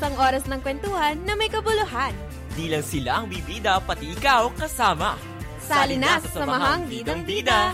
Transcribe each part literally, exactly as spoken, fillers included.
Tamang oras ng kwentuhan na may kabuluhan. Di lang sila ang bibida, pati ikaw kasama. Sali na sa Samahang Bidang Bida.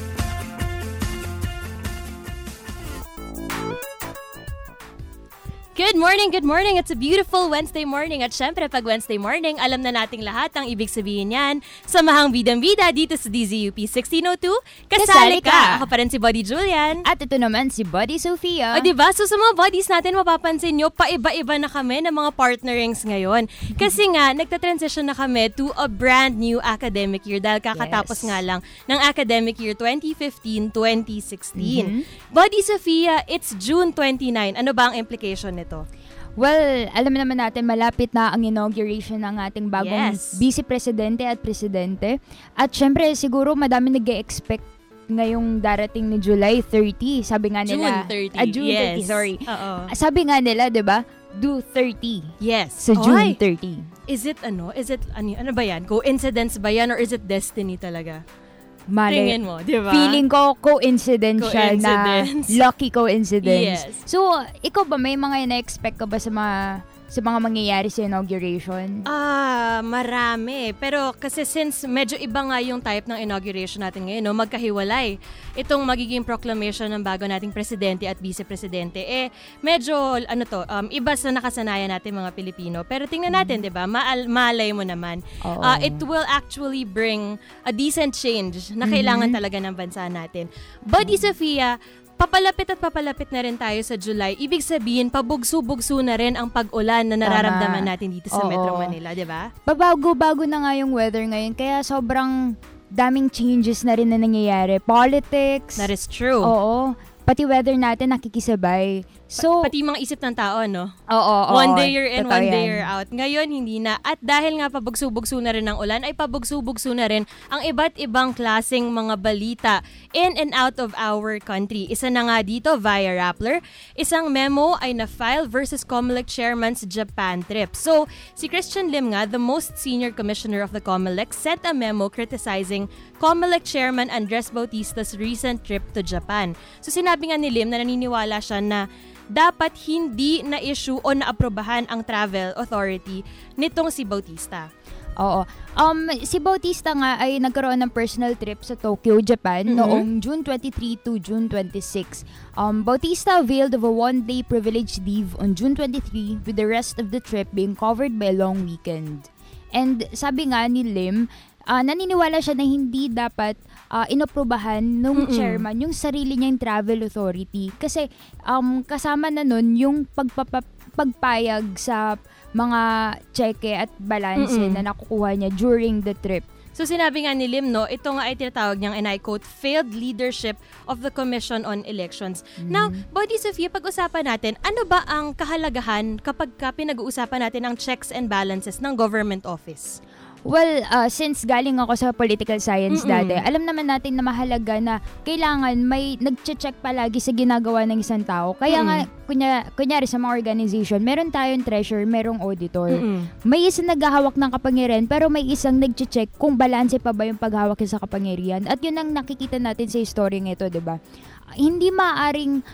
Good morning, good morning. It's a beautiful Wednesday morning. At syempre, pag Wednesday morning, alam na nating lahat ang ibig sabihin yan. Samahang Bidang-Bida dito sa D Z U P sixteen oh two. Kasali ka! Ako pa rin si Buddy Julian. At ito naman si Buddy Sofia. O diba? So sa mga buddies natin, mapapansin nyo, paiba-iba na kami ng mga partnerings ngayon. Kasi nga, nagta-transition na kami to a brand new academic year dahil kakatapos yes. nga lang ng academic year twenty fifteen twenty sixteen. Mm-hmm. Buddy Sofia, it's June twenty-ninth. Ano ba ang implication nito? Well, alam naman natin malapit na ang inauguration ng ating bagong yes. Vice Presidente at Presidente. At syempre, siguro madami nag-e-expect ngayong darating ni July thirty. Sabi nga nila, June thirty. Ah, June yes. thirty, sorry. Uh-oh. Sabi nga nila, 'di ba? Do thirty. Yes. So June Oy. thirty. Is it ano? Is it ano, ano ba 'yan? Coincidence ba 'yan or is it destiny talaga? Mali. Tingin mo, di ba? Feeling ko coincidence siya na lucky coincidence. Yes. So, ikaw ba, may mga ina-expect ka ba sa mga sa mga mangyayari sa inauguration? Ah, marami. Pero kasi since medyo iba nga yung type ng inauguration natin ngayon, no, magkahiwalay. Itong magiging proclamation ng bago nating presidente at vice-presidente, eh, medyo, ano to, um, iba sa nakasanayan natin mga Pilipino. Pero tingnan natin, mm. di ba? Maal- malay mo naman. Uh, it will actually bring a decent change na kailangan mm-hmm. talaga ng bansa natin. Buddy mm-hmm. Sofia, papalapit at papalapit na rin tayo sa July. Ibig sabihin, pabugso-bugso na rin ang pag-ulan na nararamdaman natin dito sa Oo. Metro Manila, di ba? Babago-bago na nga yung weather ngayon, kaya sobrang daming changes na rin na nangyayari. Politics. That is true. Oo. Pati weather natin nakikisabay. So, pa- pati mga isip ng tao, no? Oo, oo. One day you're in, Totoo one day yan. you're out. Ngayon, hindi na. At dahil nga pabugso-bugso na rin ng ulan, ay pabugso-bugso na rin ang iba't ibang klaseng mga balita in and out of our country. Isa na nga dito via Rappler. Isang memo ay na-file versus COMELEC chairman's Japan trip. So, si Christian Lim nga, the most senior commissioner of the COMELEC, sent a memo criticizing COMELEC chairman Andres Bautista's recent trip to Japan. So, sinabi nga ni Lim na naniniwala siya na dapat hindi na-issue o na-aprobahan ang travel authority nitong si Bautista. Oo. Um, si Bautista nga ay nagkaroon ng personal trip sa Tokyo, Japan mm-hmm. noong June twenty-third to June twenty-sixth. Um, Bautista availed of a one-day privilege leave on June twenty-third with the rest of the trip being covered by a long weekend. And sabi nga ni Lim, uh, naniniwala siya na hindi dapat uh, inoprubahan nung Mm-mm. chairman yung sarili niyang travel authority. Kasi um, kasama na nun yung pagpapa- pagpayag sa mga cheque at balanse Mm-mm. na nakukuha niya during the trip. So sinabi nga ni Lim, no, ito nga ay tinatawag niyang, and I quote, failed leadership of the Commission on Elections. Mm-hmm. Now, Buddy Sofia, pag-usapan natin, ano ba ang kahalagahan kapag ka pinag-uusapan natin ang checks and balances ng government office? Well, uh, since galing ako sa political science Mm-mm. dati, alam naman natin na mahalaga na kailangan may nag-check palagi sa ginagawa ng isang tao. Kaya Mm-mm. nga, kunya, kunyari sa mga organization, meron tayong treasurer, merong auditor. Mm-mm. May isang naghahawak ng kapangyarihan, pero may isang nag-check kung balanse pa ba yung paghawak sa kapangyarihan. At yun ang nakikita natin sa history ng ito, diba? Hindi maaring,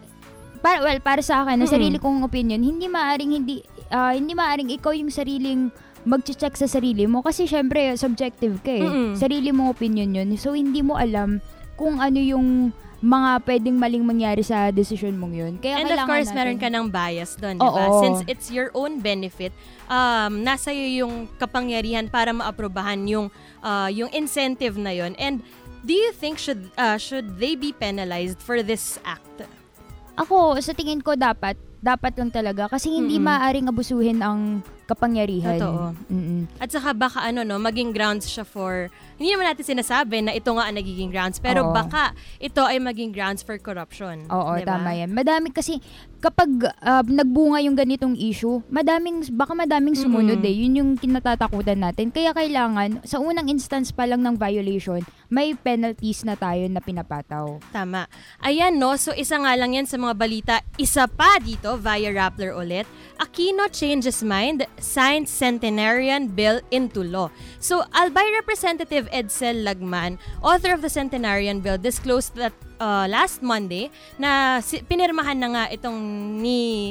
para, well, para sa akin, na sarili kong opinion, hindi maaring, hindi, uh, hindi maaring ikaw yung sariling mag-check sa sarili mo kasi syempre subjective ka eh. Mm-mm. Sarili mong opinion yun. So hindi mo alam kung ano yung mga pwedeng maling mangyari sa decision mong yun. Kaya and of course, natin, meron ka ng bias doon, di ba? Since it's your own benefit, um, nasa iyo yung kapangyarihan para maaprobahan yung, uh, yung incentive na yun. And do you think should, uh, should they be penalized for this act? Ako, sa tingin ko dapat, dapat lang talaga kasi hindi Mm-mm. maaaring abusuhin ang kapangyarihan. Totoo. Mm-mm. At saka baka ano no, maging grounds siya for, hindi naman natin sinasabi na ito nga ang nagiging grounds, pero Oo. baka ito ay maging grounds for corruption. Oo, diba? Tama yan. Madami kasi, kapag uh, nagbunga yung ganitong issue, madaming, baka madaming sumunod Mm-mm. eh. Yun yung kinatatakutan natin. Kaya kailangan, sa unang instance pa lang ng violation, may penalties na tayo na pinapataw. Tama. Ayan no, so isa nga lang yan sa mga balita. Isa pa dito, via Rappler ulit, Aquino changes mind, signs centenarian bill into law. So, Albay Representative Edsel Lagman, author of the centenarian bill, disclosed that uh, last Monday na si- pinirmahan na nga itong ni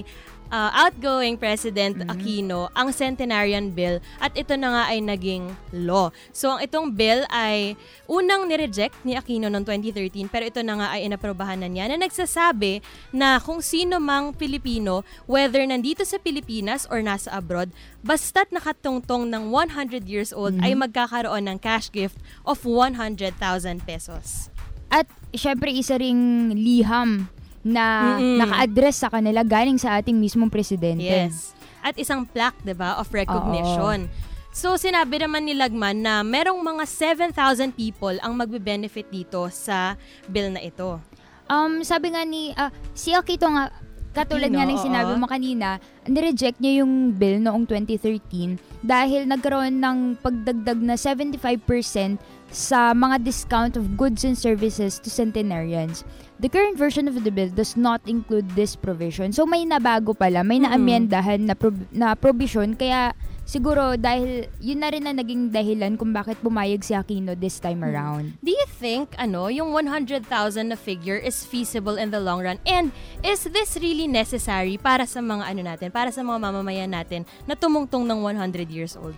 uh, outgoing President Mm-hmm. Aquino ang Centenarian Bill at ito na nga ay naging law. So ang itong bill ay unang nireject ni Aquino noong twenty thirteen pero ito na nga ay inaprobahan na niya na nagsasabi na kung sino mang Pilipino, whether nandito sa Pilipinas or nasa abroad, basta't nakatungtong ng one hundred years old Mm-hmm. ay magkakaroon ng cash gift of one hundred thousand pesos. At syempre isa ring liham na Mm-mm. naka-address sa kanila galing sa ating mismong presidente. Yes. At isang plaque, 'di ba, of recognition. So sinabi naman ni Lagman na merong mga seven thousand people ang magbe-benefit dito sa bill na ito. Um, sabi nga ni, ah, si Akito nga, katulad Aquino, nga ng sinabi oo. mo kanina, nireject niya yung bill noong twenty thirteen dahil nagkaroon ng pagdagdag na seventy-five percent sa mga discount of goods and services to centenarians. The current version of the bill does not include this provision. So may nabago pala, may Mm-mm. naamyendahan na, pro- na provision, kaya siguro dahil yun na rin na naging dahilan kung bakit pumayag si Aquino this time around. Do you think ano, yung one hundred thousand na figure is feasible in the long run? And is this really necessary para sa mga ano natin, para sa mga mamamayan natin na tumungtong ng one hundred years old?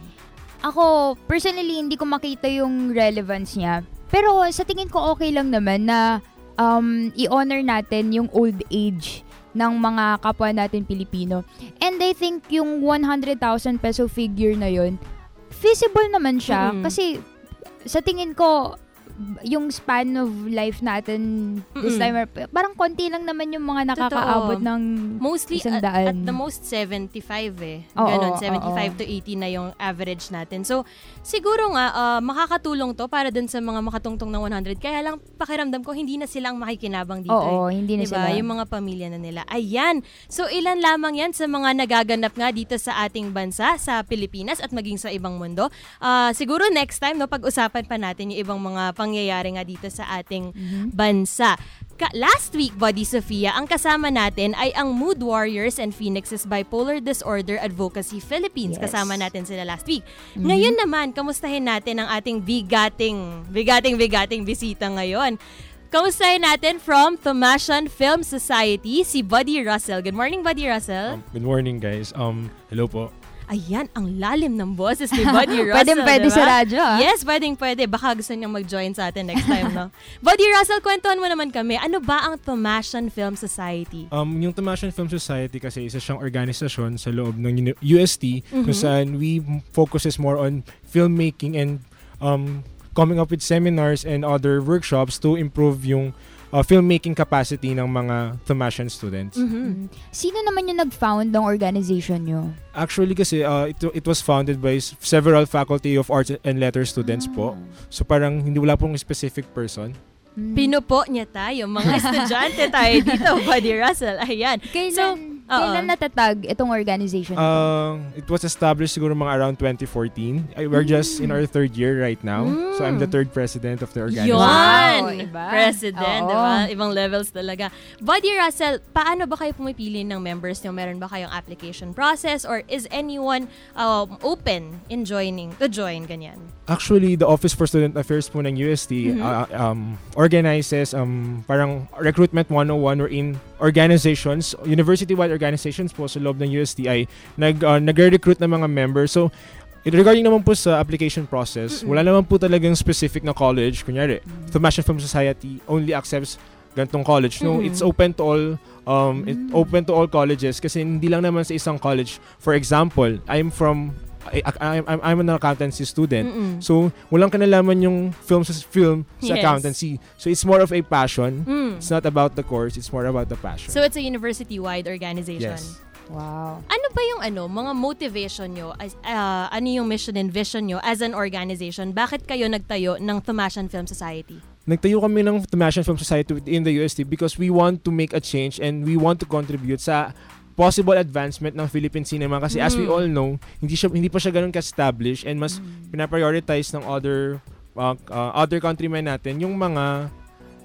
Ako, personally, hindi ko makita yung relevance niya. Pero sa tingin ko okay lang naman na um, i-honor natin yung old age ng mga kapwa natin Pilipino. And I think yung one hundred thousand peso figure na yun, feasible naman siya. Mm-mm. Kasi sa tingin ko, yung span of life natin this Mm-mm. time, parang konti lang naman yung mga nakakaabot Totoo. ng Mostly isang at, daan. at the most seventy-five eh. Oo, Ganon, oo, seventy-five oo. to eighty na yung average natin. So, siguro nga, uh, makakatulong to para dun sa mga makatungtong ng one hundred. Kaya lang, pakiramdam ko, hindi na silang makikinabang dito Oo, eh. hindi na Diba? sila. Yung mga pamilya na nila. Ayan. So, ilan lamang yan sa mga nagaganap nga dito sa ating bansa, sa Pilipinas at maging sa ibang mundo. Uh, siguro next time, no, pag-usapan pa natin yung ibang mga pangyayari nga dito sa ating bansa. Ka- last week, Buddy Sofia, ang kasama natin ay ang Mood Warriors and Phoenixes Bipolar Disorder Advocacy Philippines. Yes. Kasama natin sila last week. Ngayon naman, kamustahin natin ang ating bigating, bigating, bigating bisita ngayon. Kamustahin natin from Thomasian Film Society, si Buddy Russell. Good morning, Buddy Russell. Um, good morning, guys. Um, hello po. Ayan, ang lalim ng boses ni Buddy Russell. Pwedeng pwede diba? sa radyo, ah. Yes, pwedeng pwede. Baka gusto niyang mag-join sa atin next time, no? Buddy Russell, kwentuhan mo naman kami. Ano ba ang Thomasian Film Society? Um, yung Thomasian Film Society kasi isa siyang organisasyon sa loob ng uni- U S T kung saan we focuses more on filmmaking and um, coming up with seminars and other workshops to improve yung uh, filmmaking capacity ng mga Thomasian students. Mhm. Sino naman yung nag-found ng organization nyo? Actually kasi uh, it, it was founded by s- several Faculty of Arts and Letters students po. So parang hindi wala pong specific person. Pinupo niya tayo, mga estudyante tayo dito, Buddy Russell. Ayan. Kailan, oo. kailan natatag itong organization? Uh, it was established siguro mga around twenty fourteen. I, we're just in our third year right now. So I'm the third president of the organization. Yun! Wow, iba. President, Oo. diba? Ibang levels talaga. Buddy Russell, paano ba kayo pumipili ng members nyo? Meron ba kayong application process or is anyone um, open in joining, to join, ganyan? Actually, the Office for Student Affairs po ng U S T uh, um, organizes um, parang Recruitment one oh one wherein organizations, university-wide organizations po sa loob ng U S T ay nag, uh, nag-recruit ng mga members. So, it- regarding naman po sa application process, wala naman po talagang specific na college. Kunyari, Thomasian Film Society only accepts gantong college. No, it's open to all um, it open to all colleges kasi hindi lang naman sa isang college. For example, I'm from I, I, I'm, I'm an accountancy student. Mm-mm. So, walang kanalaman yung film sa film sa Yes. accountancy. So, it's more of a passion. Mm. It's not about the course. It's more about the passion. So it's a university-wide organization. Yes. Wow. Ano ba yung ano, mga motivation nyo, as, ah, ano yung mission and vision nyo as an organization? Bakit kayo nagtayo ng Thomasian Film Society? Nagtayo kami ng Thomasian Film Society within the U S T because we want to make a change and we want to contribute sa possible advancement ng Philippine cinema kasi as we all know, hindi siya hindi pa siya ganoon ka-established and mas pinaprioritize ng other uh, uh, other countrymen natin yung mga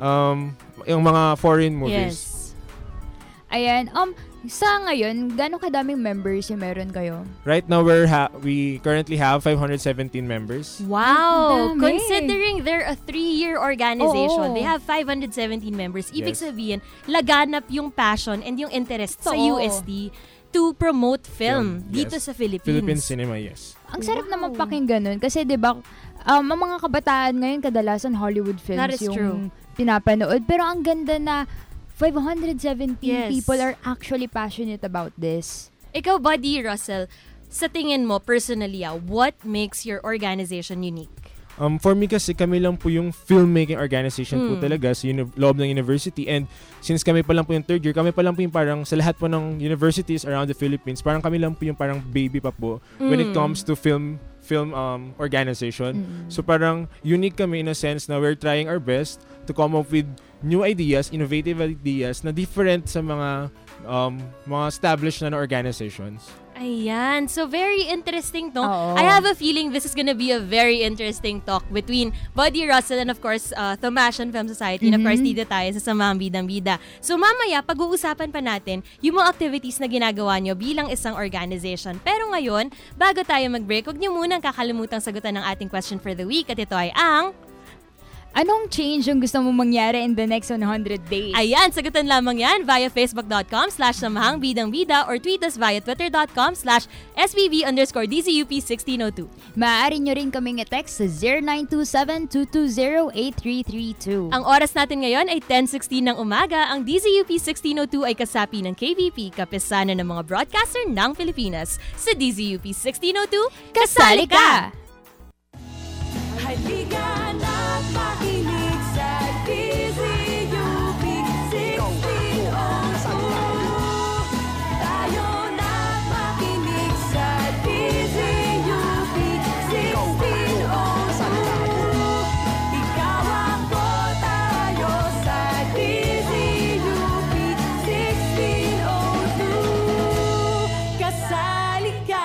um yung mga foreign movies. Yes. Ayan, um, sa ngayon, gano'ng kadaming members yung meron kayo? Right now we're ha- we currently have five hundred seventeen members. Wow! Ang dami. Considering they're a three-year organization, Oo. they have five hundred seventeen members. Ibig Yes. sabihin, laganap yung passion and yung interest sa Totoo. U S T to promote film, Film, dito yes. sa Philippines. Philippine cinema, yes. Ang sarap Wow. naman pakinggan nun. Kasi, di ba, um, ang mga kabataan ngayon, kadalasan Hollywood films That is yung true. pinapanood. Pero ang ganda na five hundred seventeen Yes. people are actually passionate about this. Ikaw, Buddy Russell, sa tingin mo, personally, ah, what makes your organization unique? Um, for me kasi kami lang po yung filmmaking organization po Mm. talaga sa uni- loob ng university, and since kami pa lang po yung third year, kami pa lang po yung parang sa lahat po ng universities around the Philippines, parang kami lang po yung parang baby pa po when it Mm. comes to film film um, organization. Mm. So parang unique kami in a sense na we're trying our best to come up with new ideas, innovative ideas na different sa mga um, mga established na, na organizations. Ayan. So, very interesting, no? Oo. I have a feeling this is gonna be a very interesting talk between Buddy Russell and, of course, uh, Thomasan Film Society. And, of course, dito tayo sa Samahang Bidang Bida. So, mamaya, pag-uusapan pa natin yung mga activities na ginagawa nyo bilang isang organization. Pero ngayon, bago tayo mag-break, huwag nyo munang kakalimutang sagutan ng ating question for the week. At ito ay ang... Anong change yung gusto mong mangyari in the next one hundred days? Ayan, sagutan lamang yan via facebook.com slash samahang bidang bida or tweet us via twitter.com slash sbb underscore dzup1602. Maaari nyo rin kaming i-text sa zero nine two seven, two two zero, eight three three two. Ang oras natin ngayon ay ten sixteen ng umaga. Ang D Z U P sixteen oh two ay kasapi ng K V P, kapisanan ng mga broadcaster ng Pilipinas. Sa D Z U P sixteen oh two, kasali ka! Halika na't makinig sa D Z U P sixteen oh two. Tayo na't makinig sa D Z U P sixteen oh two. Ikaw ako, tayo sa D Z U P sixteen oh two. Kasali ka!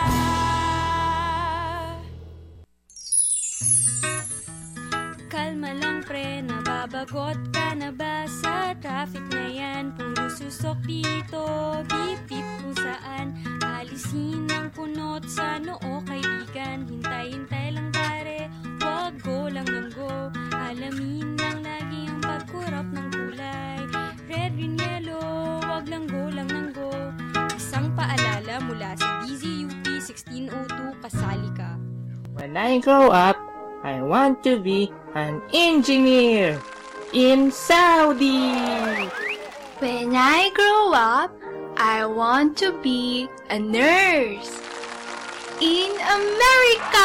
Kalma lang pre, nababagot ka na ba sa traffic na yan? Puro susok dito, beep beep kung saan. Alisin ang kunot sa noo kaibigan. Hintay-hintay lang pare, wag go lang ng go. Alamin lang lagi ang pagkurap ng kulay. Red, green, yellow, wag lang go lang ng go. Isang paalala mula sa D Z U P sixteen oh two, kasali ka. When I grow up, I want to be an engineer in Saudi. When I grow up, I want to be a nurse in America.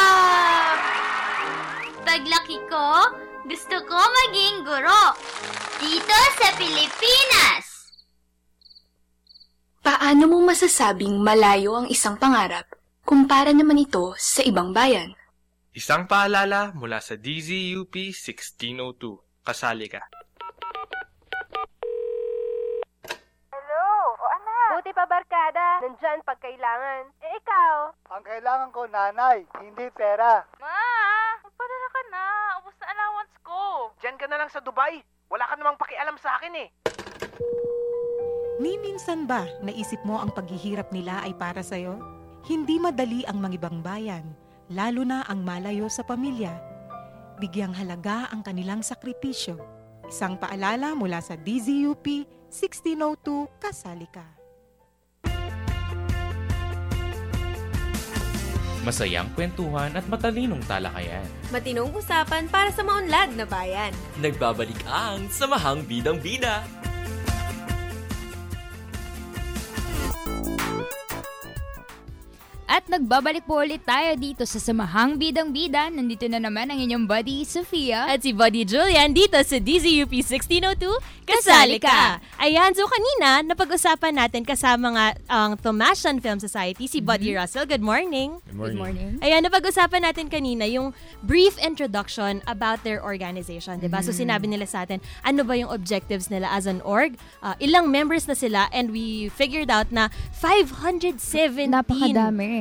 Paglaki ko, gusto ko maging guro dito sa Pilipinas. Paano mo masasabing malayo ang isang pangarap kumpara naman ito sa ibang bayan? Isang paalala mula sa D Z U P sixteen oh two. Kasali ka. Hello, o anak. Buti pa barkada. Nandyan pag kailangan. Eh ikaw? Ang kailangan ko, nanay, hindi pera. Ma, magpadala ka na. Ubus na allowance ko. Diyan ka na lang sa Dubai. Wala ka namang pakialam sa akin eh. Ni minsan ba naisip mo ang paghihirap nila ay para sa'yo? Hindi madali ang mangibang bayan, lalo na ang malayo sa pamilya. Bigyang halaga ang kanilang sakripisyo. Isang paalala mula sa D Z U P sixteen oh two, kasali ka. Masayang kwentuhan at matalinong talakayan. Matinong usapan para sa maunlad na bayan. Nagbabalik ang Samahang Bidang Bida. At nagbabalik po ulit tayo dito sa Samahang Bidang Bida. Nandito na naman ang inyong buddy, Sofia. At si Buddy Julian dito sa D Z U P sixteen oh two, kasali ka! Ayan, so kanina, napag-usapan natin kasama nga ang Thomasan Film Society, si Buddy Mm-hmm. Russell. Good morning! Good morning. Good morning. Ayan, napag-usapan natin kanina yung brief introduction about their organization, diba? So Mm-hmm. sinabi nila sa atin, ano ba yung objectives nila as an org? Uh, ilang members na sila, and we figured out na five hundred seventeen Napakadami.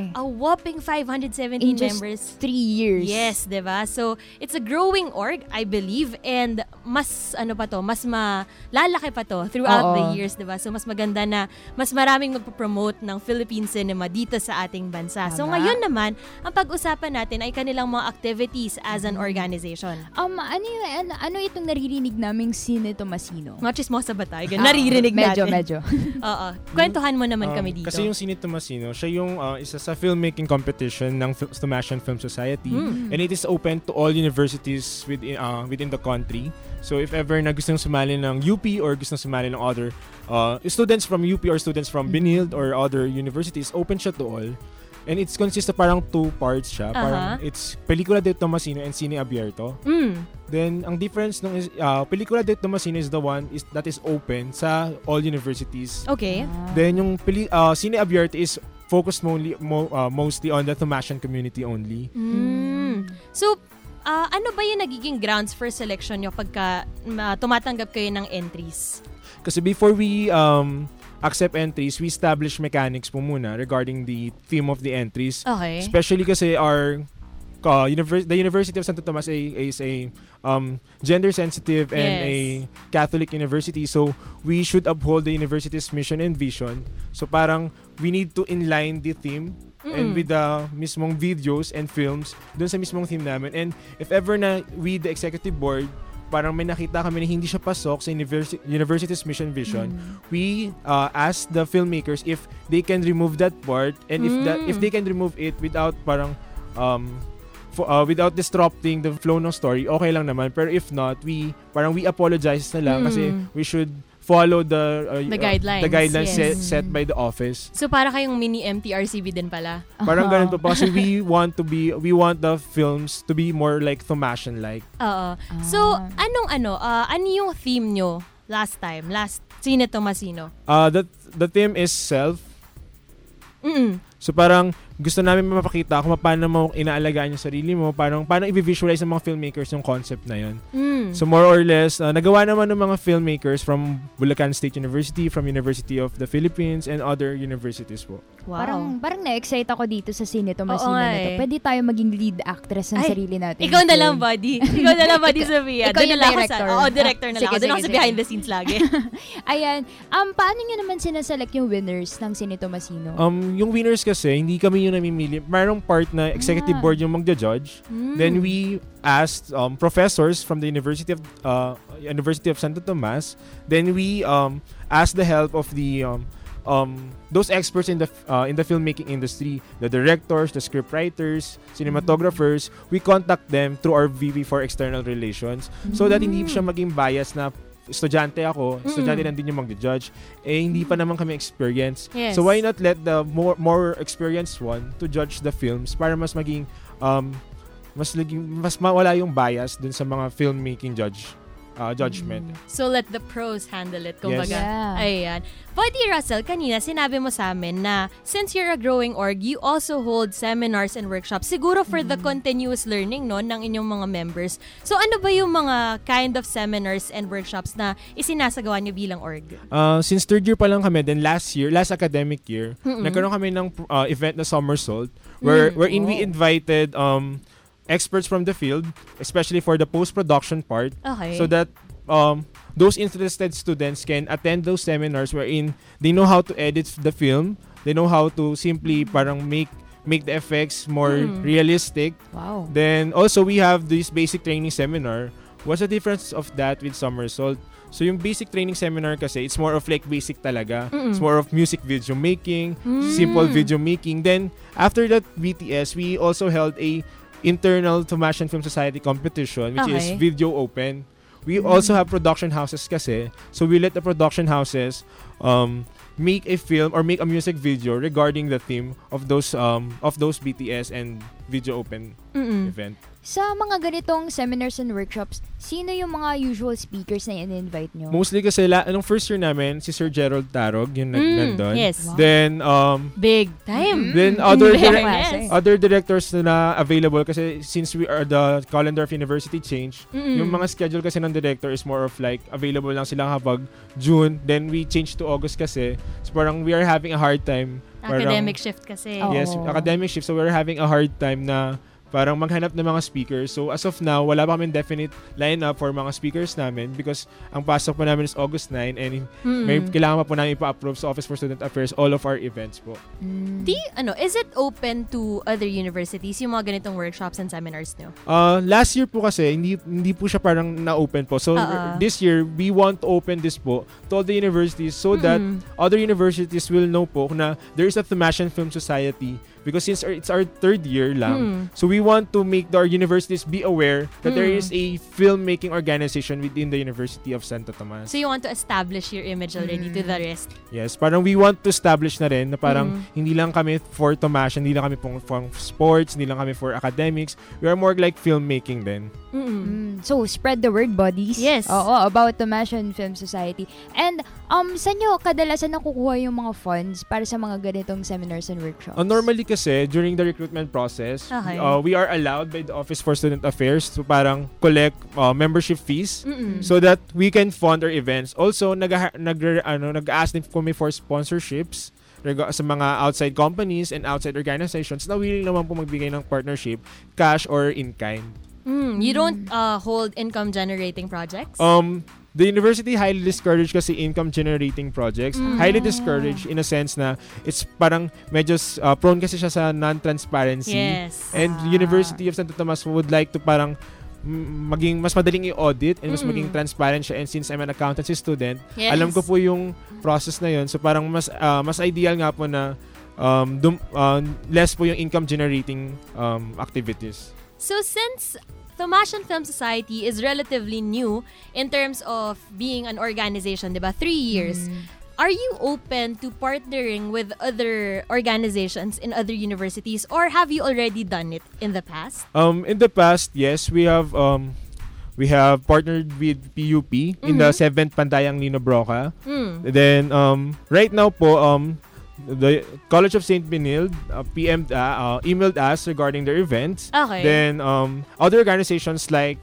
a whopping five hundred seventeen In just members. three years. Yes, diba? So, it's a growing org, I believe, and mas, ano pa to, mas malalaki pa to throughout Oo. the years, diba? So, mas maganda na mas maraming magpo-promote ng Philippine cinema dito sa ating bansa. So, Tama. ngayon naman, ang pag-usapan natin ay kanilang mga activities as an organization. Um, ano, yung- ano, ano itong naririnig naming Sine Tomasino? Mga chismosa ba tayo? Ah, Naririnig medyo, natin. medyo. Oo. Kwentuhan mo naman Um, kami dito. Kasi yung Sine Tomasino, siya yung uh, isa sa filmmaking competition ng Fil- Tomasian Film Society. Mm. And it is open to all universities within uh, within the country. So if ever na gustong sumali ng U P or gustong sumali ng other uh, students from U P or students from Benilde or other universities, open siya to all. And it consists of parang two parts siya. Parang Uh-huh. it's Pelikula de Tomasino and Cine Abierto. Mm. Then ang difference nung is uh, Pelikula de Tomasino is the one is that is open sa all universities. Okay. Then yung peli- uh, Cine Abierto is focused mostly mo, uh, mostly on the Tomasian community only. Mm. So, ah, ano ba yung nagiging grounds for selection nyo pagka ma- tumatanggap kayo ng entries? Kasi before we um accept entries, we establish mechanics po muna regarding the theme of the entries. Okay. Especially kasi our uh, univers- the University of Santo Tomas a, is a um, gender sensitive and Yes. a Catholic university, so we should uphold the university's mission and vision. So parang we need to inline the theme and Mm. with the mismong videos and films dun sa mismong theme namin. And if ever na we, the executive board, parang may nakita kami na hindi siya pasok sa university, university's mission vision, we uh, ask the filmmakers if they can remove that part, and if that if they can remove it without parang um for, uh, without disrupting the flow ng story, okay lang naman. Pero if not, we parang we apologize na lang Mm. kasi we should follow the uh, The uh, guidelines, the guidelines yes. set, set by the office. So, para kayong mini M T R C B din pala. Parang ganun po kasi we want to be we want the films to be more like Tomasian like. Oo. So, anong ano, ah, ano yung theme nyo last time? Last Cine Tomasino? Uh the the theme is self. Mm. So parang gusto namin mapakita kung paano mo inaalagaan yung sarili mo, parang paano i-visualize ng mga filmmakers yung concept na yun. Mm. So more or less, uh, nagawa naman ng mga filmmakers from Bulacan State University, from University of the Philippines, and other universities po. Wow. Parang, parang na-excite ako dito sa Sine Tomasino Oo nga na to. eh. Pwede tayo maging lead actress ng Ay, sarili natin. Ikaw na lang, buddy. Ikaw na lang, buddy, Sophia. Ikaw Doon yung na lang ako director. Sa, oo, director na lang. Sige, ako. Doon ako sige, sa sige. behind the scenes lagi. Ayan. Um, paano nyo naman sinaselect yung winners ng Cine Tomasino? Um, yung winners kasi, hindi kami yung namimili. Mayroong part na executive Ah. board yung magja-judge. Mm. Then we asked um, professors from the University of uh, University of Santo Tomas. Then we um, asked the help of the um, um, those experts in the uh, in the filmmaking industry, the directors, the scriptwriters, cinematographers. We contact them through our V P for external relations so that hindi siya maging bias na estudyante ako, estudyante lang din yung mag-judge, eh hindi pa naman kami experience. Yes. So why not let the more more experienced one to judge the films para mas maging um mas maging, mas mawala yung bias dun sa mga filmmaking judge uh, judgment. So, let the pros handle it. Kumbaga. Yes. Yeah. Ayan. Buddy Russell, kanina sinabi mo sa amin na since you're a growing org, you also hold seminars and workshops. Siguro for the continuous learning no, ng inyong mga members. So, ano ba yung mga kind of seminars and workshops na isinasagawa niyo bilang org? Uh, since third year pa lang kami, then last year, last academic year, Mm-mm. nagkaroon kami ng uh, event na Somersault where Mm. wherein we Oh. invited um experts from the field, especially for the post-production part, Okay. so that um those interested students can attend those seminars wherein they know how to edit the film, they know how to simply parang make make the effects more Mm. realistic. Wow. Then also we have this basic training seminar. What's the difference of that with Somersault? So yung basic training seminar kasi, it's more of like basic talaga. Mm-mm. It's more of music video making, Mm. simple video making. Then after that B T S, we also held a internal Tomasian Film Society competition, which is Okay. Video Open. We also have production houses kasi. So we let the production houses um make a film or make a music video regarding the theme of those um of those B T S and Video Open Mm-mm. event. Sa mga ganitong seminars and workshops, sino yung mga usual speakers na in-invite nyo? Mostly kasi la, anong first year namin, si Sir Gerald Tarog, yung nag Mm, nandun. yes. Wow. Then, um, Big time. then other In direc- fairness. other directors na available kasi since we are the calendar of university change, Mm-mm. yung mga schedule kasi ng director is more of like available lang sila kapag June, then we change to August kasi. So parang we are having a hard time Academic shift kasi. Yes, Oo. academic shift. So we're having a hard time na parang maghanap ng mga speakers. So as of now, wala pa kami definite lineup for mga speakers namin because ang pasok po namin is August ninth and Mm. may kailangan pa po namin ipa-approve sa Office for Student Affairs all of our events po. Di, ano, is it open to other universities, yung mga ganitong workshops and seminars nyo? Uh, last year po kasi, hindi hindi po siya parang na-open po. So Uh-uh. this year, we want to open this po to all the universities so that Mm. other universities will know po na there is a Thomasian Film Society because since our- it's our third year lang, Mm. so we want to make our universities be aware that there Mm. is a filmmaking organization within the University of Santo Tomas. So you want to establish your image already to the rest? Yes, parang we want to establish na rin na parang Mm. hindi lang kami for Thomasian, hindi lang kami pong for sports, hindi lang kami for academics. We are more like filmmaking din. Mm. So, spread the word, buddies. Yes. Oo, about Thomasian Film Society. And, um, saan nyo kadalasan nakukuha yung mga funds para sa mga ganitong seminars and workshops? Uh, normally kasi, during the recruitment process, Okay. uh, we are allowed by the Office for Student Affairs to parang collect uh, membership fees Mm-mm. so that we can fund our events. Also, nag, nag, ano, nag-ask din kami for sponsorships rega- sa mga outside companies and outside organizations na willing naman po magbigay ng partnership, cash or in-kind. Mm, you don't uh, hold income-generating projects? Um, the university highly discouraged kasi income generating projects. Mm. Highly discouraged in a sense na it's parang medyo uh, prone kasi siya sa non-transparency. Yes. And Ah. University of Santo Tomas would like to parang mm, maging mas madaling i-audit and mas Mm-mm. maging transparent siya. And since I'm an accountancy student, Yes. alam ko po yung process na yun. So parang mas uh, mas ideal nga po na um, dum, uh, less po yung income generating um, activities. So since Thomasian Film Society is relatively new in terms of being an organization, diba? Three years. Are you open to partnering with other organizations in other universities or have you already done it in the past? Um, in the past, yes, we have um, we have partnered with P U P in the Mhm. seventh Pandayang Nino Broca. Mm. Then um, right now po um, the College of Saint Benilde uh, P M'd uh, uh, emailed us regarding their events. Okay. Then um, other organizations like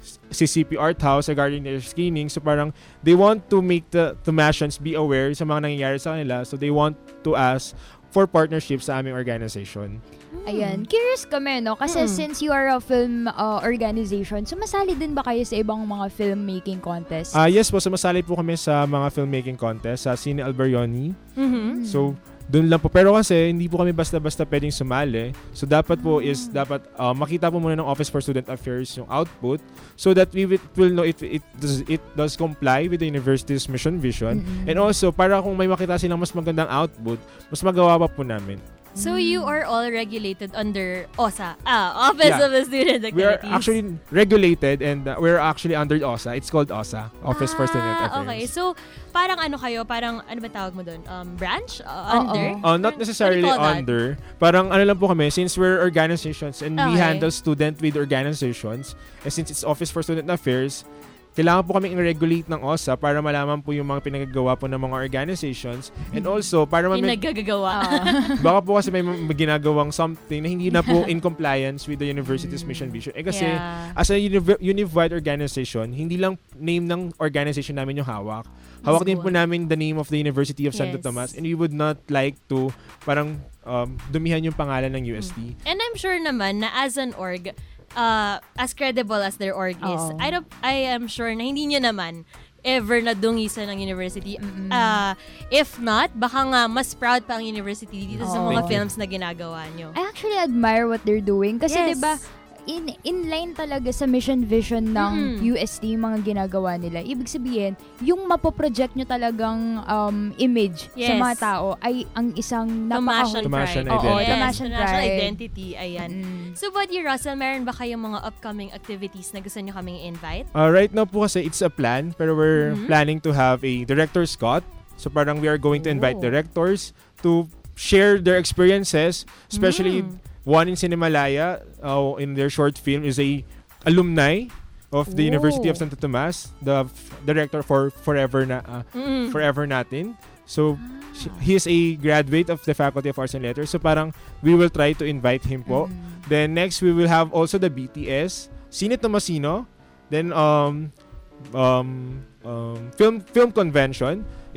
C C P Art House regarding their screening. So parang they want to make the Thomasians be aware sa mga nangyayari sa kanila. So they want to ask for partnerships sa aming organization. Ayan. Curious kami, no? Kasi Mm. since you are a film uh, organization, sumasali din ba kayo sa ibang mga filmmaking contests? Ah yes po, sumasali po kami sa mga filmmaking contest sa Cine Alberioni. Mhm. So, doon lang po. Pero kasi, hindi po kami basta-basta pwedeng sumali. So, dapat po is, dapat uh, makita po muna ng Office for Student Affairs yung output so that we will, will know if it does, it does comply with the university's mission vision. Mm-mm. And also, para kung may makita silang mas magandang output, mas magawa pa po namin. So you are all regulated under O S A, ah, Office Yeah. of the Student We are Activities. actually regulated and uh, we're actually under O S A. It's called O S A, Office for Student Ah, Affairs. okay. So, parang ano kayo, parang, ano ba tawag mo doon? Um, branch? Uh, Oo. under? Uh, not necessarily What do you call that? under. Parang ano lang po kami, since we're organizations and we Okay. handle student with organizations, and since it's Office for Student Affairs, kailangan po kami i-regulate ng O S A para malaman po yung mga pinagagawa po ng mga organizations and also para Yung mamin- nagagagawa. baka po kasi may, may ginagawang something na hindi na po in compliance with the university's mission vision. Eh kasi Yeah. as a uni- unified organization, hindi lang name ng organization namin yung hawak. Hawak din po namin the name of the University of Santo Yes. Tomas and we would not like to parang um, dumihan yung pangalan ng U S T. And I'm sure naman na as an org, uh, as credible as their org is, Oo. I don't, I am sure na hindi nyo naman ever na dungisan ng university. Uh, if not, baka nga mas proud pa ang university dito sa Oo. mga Thank you. films na ginagawa nyo. I actually admire what they're doing kasi Yes. 'di ba in in line talaga sa mission vision ng Mm. U S T yung mga ginagawa nila. Ibig sabihin, yung mapoproject nyo talagang um, image sa Yes. mga tao ay ang isang Thomasian Thomasian pride. identity. Oo, Yes, Thomasian Thomasian pride. identity. Ayan. Mm. So, Buddy Russell, meron ba kayong mga upcoming activities na gusto nyo kaming invite? Uh, right now po kasi it's a plan pero we're Mhm. planning to have a director's cut. So parang we are going to invite Oh. directors to share their experiences, especially Mm. one in Cinemalaya uh, in their short film is a alumni of the Oh. University of Santo Tomas, the f- director for Forever na uh, Mm. Forever Natin. So sh- he is a graduate of the Faculty of Arts and Letters. So parang we will try to invite him po. Then next we will have also the B T S, Cine Tomasino, then um um um film film convention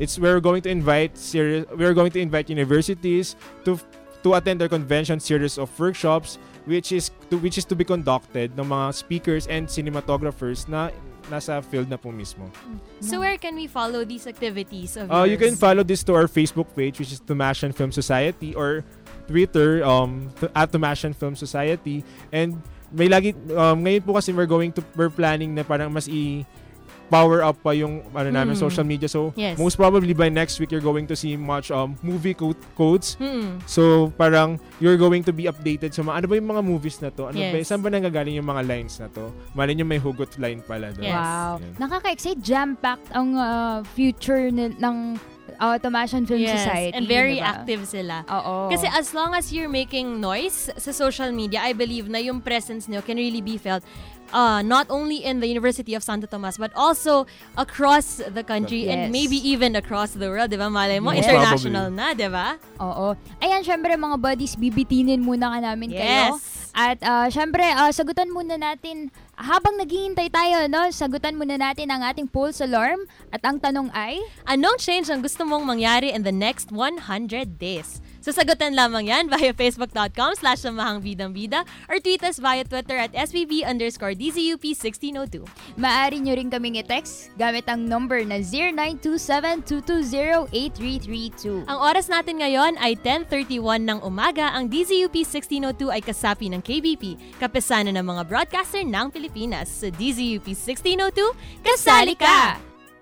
It's we're going to invite series we're going to invite universities to to attend their convention series of workshops which is to which is to be conducted ng mga speakers and cinematographers na nasa field na po mismo. So where can we follow these activities of Uh, yours? you can follow this to our Facebook page, which is Tumashan Film Society, or Twitter um to, at Tumashan Film Society. And may lagi um, ngayon po kasi we're going to we're planning na parang mas i power up pa yung ano namin Mm. social media. So Yes. most probably by next week you're going to see much um movie co- codes. Mm. So parang you're going to be updated. So ano ba yung mga movies na to? Ano ba Yes. saan ba nanggagaling yung mga lines na to? Mali nyo may hugot line pala doon. Yes. Wow. Yan. Nakaka-excite, jam-packed ang uh, future ni- ng uh, Tumashan Film Yes, Society. and very diba? active sila. Oo. Kasi as long as you're making noise sa social media, I believe na yung presence nyo can really be felt uh, not only in the University of Santo Tomas but also across the country Yes. and maybe even across the world, di ba? Malay mo, Yes. international na, di ba? Oo. Ayan, syempre mga buddies, bibitinin muna ka namin kayo. Yes. At uh, syempre, uh, sagutan muna natin, habang naghihintay tayo, no, sagutan muna natin ang ating pulse alarm. At ang tanong ay, Anong change ang gusto mong mangyari in the next one hundred days? Sasagutan lamang yan via facebook.com slash samahang bidang bida or tweet us via Twitter at sbb underscore dzup sixteen oh two. maaari nyo rin kaming i-text gamit ang number na zero nine two seven two two zero eight three three two. Ang oras natin ngayon ay ten thirty-one ng umaga. Ang D Z U P sixteen oh two ay kasapi ng K B P, kapisanan ng mga broadcaster ng Pilipinas. Sa D Z U P sixteen oh two, kasali ka!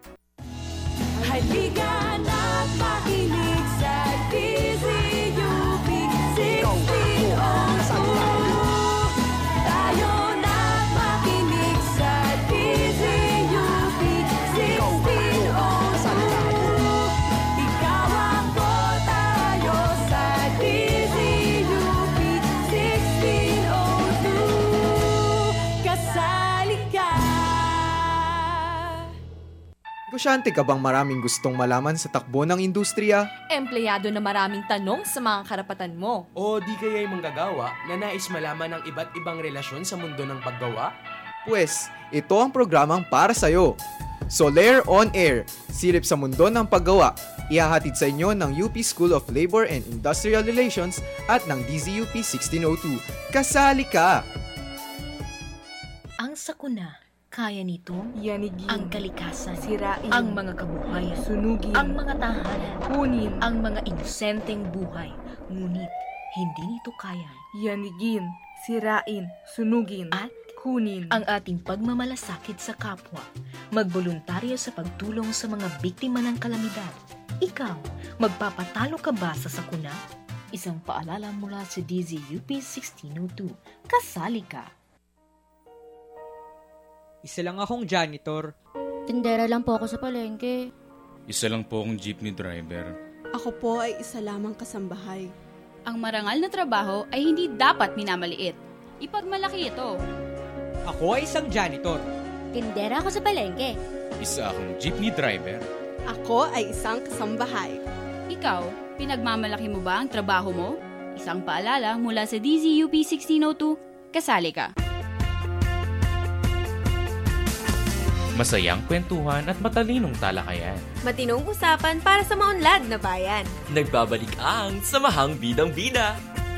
Halika na't makinig sa D Z U P sixteen oh two. Tayo na't makinig sa D Z U P sixteen oh two. Ikaw ako, tayo sa D Z U P sixteen oh two. Kasali ka! Negosyante ka bang maraming gustong malaman sa takbo ng industriya? Empleyado na maraming tanong sa mga karapatan mo. O di kaya'y manggagawa na nais malaman ang iba't ibang relasyon sa mundo ng paggawa? Pwes, ito ang programang para sa'yo. Soler On Air, silip sa mundo ng paggawa. Ihahatid sa inyo ng U P School of Labor and Industrial Relations at ng D Z U P sixteen oh two. Kasali ka! Ang sakuna, kaya nito yanigin ang kalikasan, sirain ang mga kabuhayan, sunugin ang mga tahanan, kunin ang mga inosenteng buhay. Ngunit hindi nito kaya yanigin, sirain, sunugin at kunin ang ating pagmamalasakit sa kapwa. Magboluntaryo sa pagtulong sa mga biktima ng kalamidad. Ikaw, magpapatalo ka ba sa sakuna? Isang paalala mula sa D Z U P sixteen oh two. Kasali ka! Isa lang akong janitor. Tindera lang po ako sa palengke. Isa lang po akong jeepney driver. Ako po ay isa lamang kasambahay. Ang marangal na trabaho ay hindi dapat minamaliit. Ipagmalaki ito. Ako ay isang janitor. Tindera ako sa palengke. Isa akong jeepney driver. Ako ay isang kasambahay. Ikaw, pinagmamalaki mo ba ang trabaho mo? Isang paalala mula sa D Z U P sixteen oh two. Kasali ka! Masayang kwentuhan at matalinong talakayan. Matinong usapan para sa maunlad na bayan. Nagbabalik ang Samahang Bidang Bida.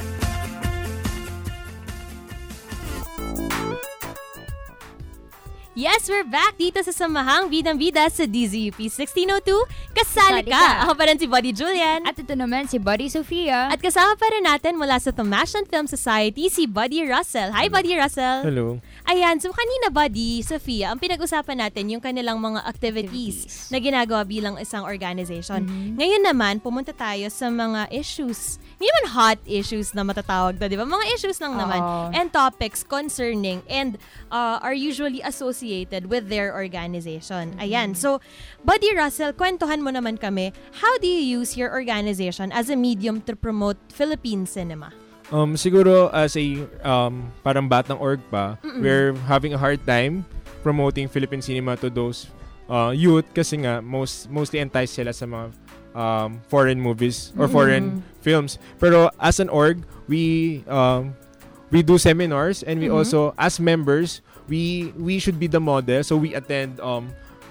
Yes, we're back dito sa Samahang Bidang Bida sa D Z U P sixteen oh two. Kasali Kasali ka! ka. Ako pa rin si Buddy Julian. At ito naman si Buddy Sofia. At kasama pa rin natin mula sa Tumashan Film Society si Buddy Russell. Hi, Buddy Russell! Hello. Ayan, so kanina Buddy, Sofia, ang pinag-usapan natin yung kanilang mga activities, activities. na ginagawa bilang isang organization. Mm-hmm. Ngayon naman, pumunta tayo sa mga issues. Hindi naman hot issues na matatawag to, di ba? Mga issues lang naman. Oh. And topics concerning and uh, are usually associated with their organization. Mm-hmm. Ayan, so Buddy Russell, kwentuhan mo naman kami, how do you use your organization as a medium to promote Philippine cinema? Um, siguro as a um, parang batang org pa, Mm-mm. we're having a hard time promoting Philippine cinema to those uh, youth kasi nga most mostly enticed sila sa mga um, foreign movies or mm-hmm. foreign films. Pero as an org, we um, we do seminars and we mm-hmm. also as members, we we should be the model. So we attend um,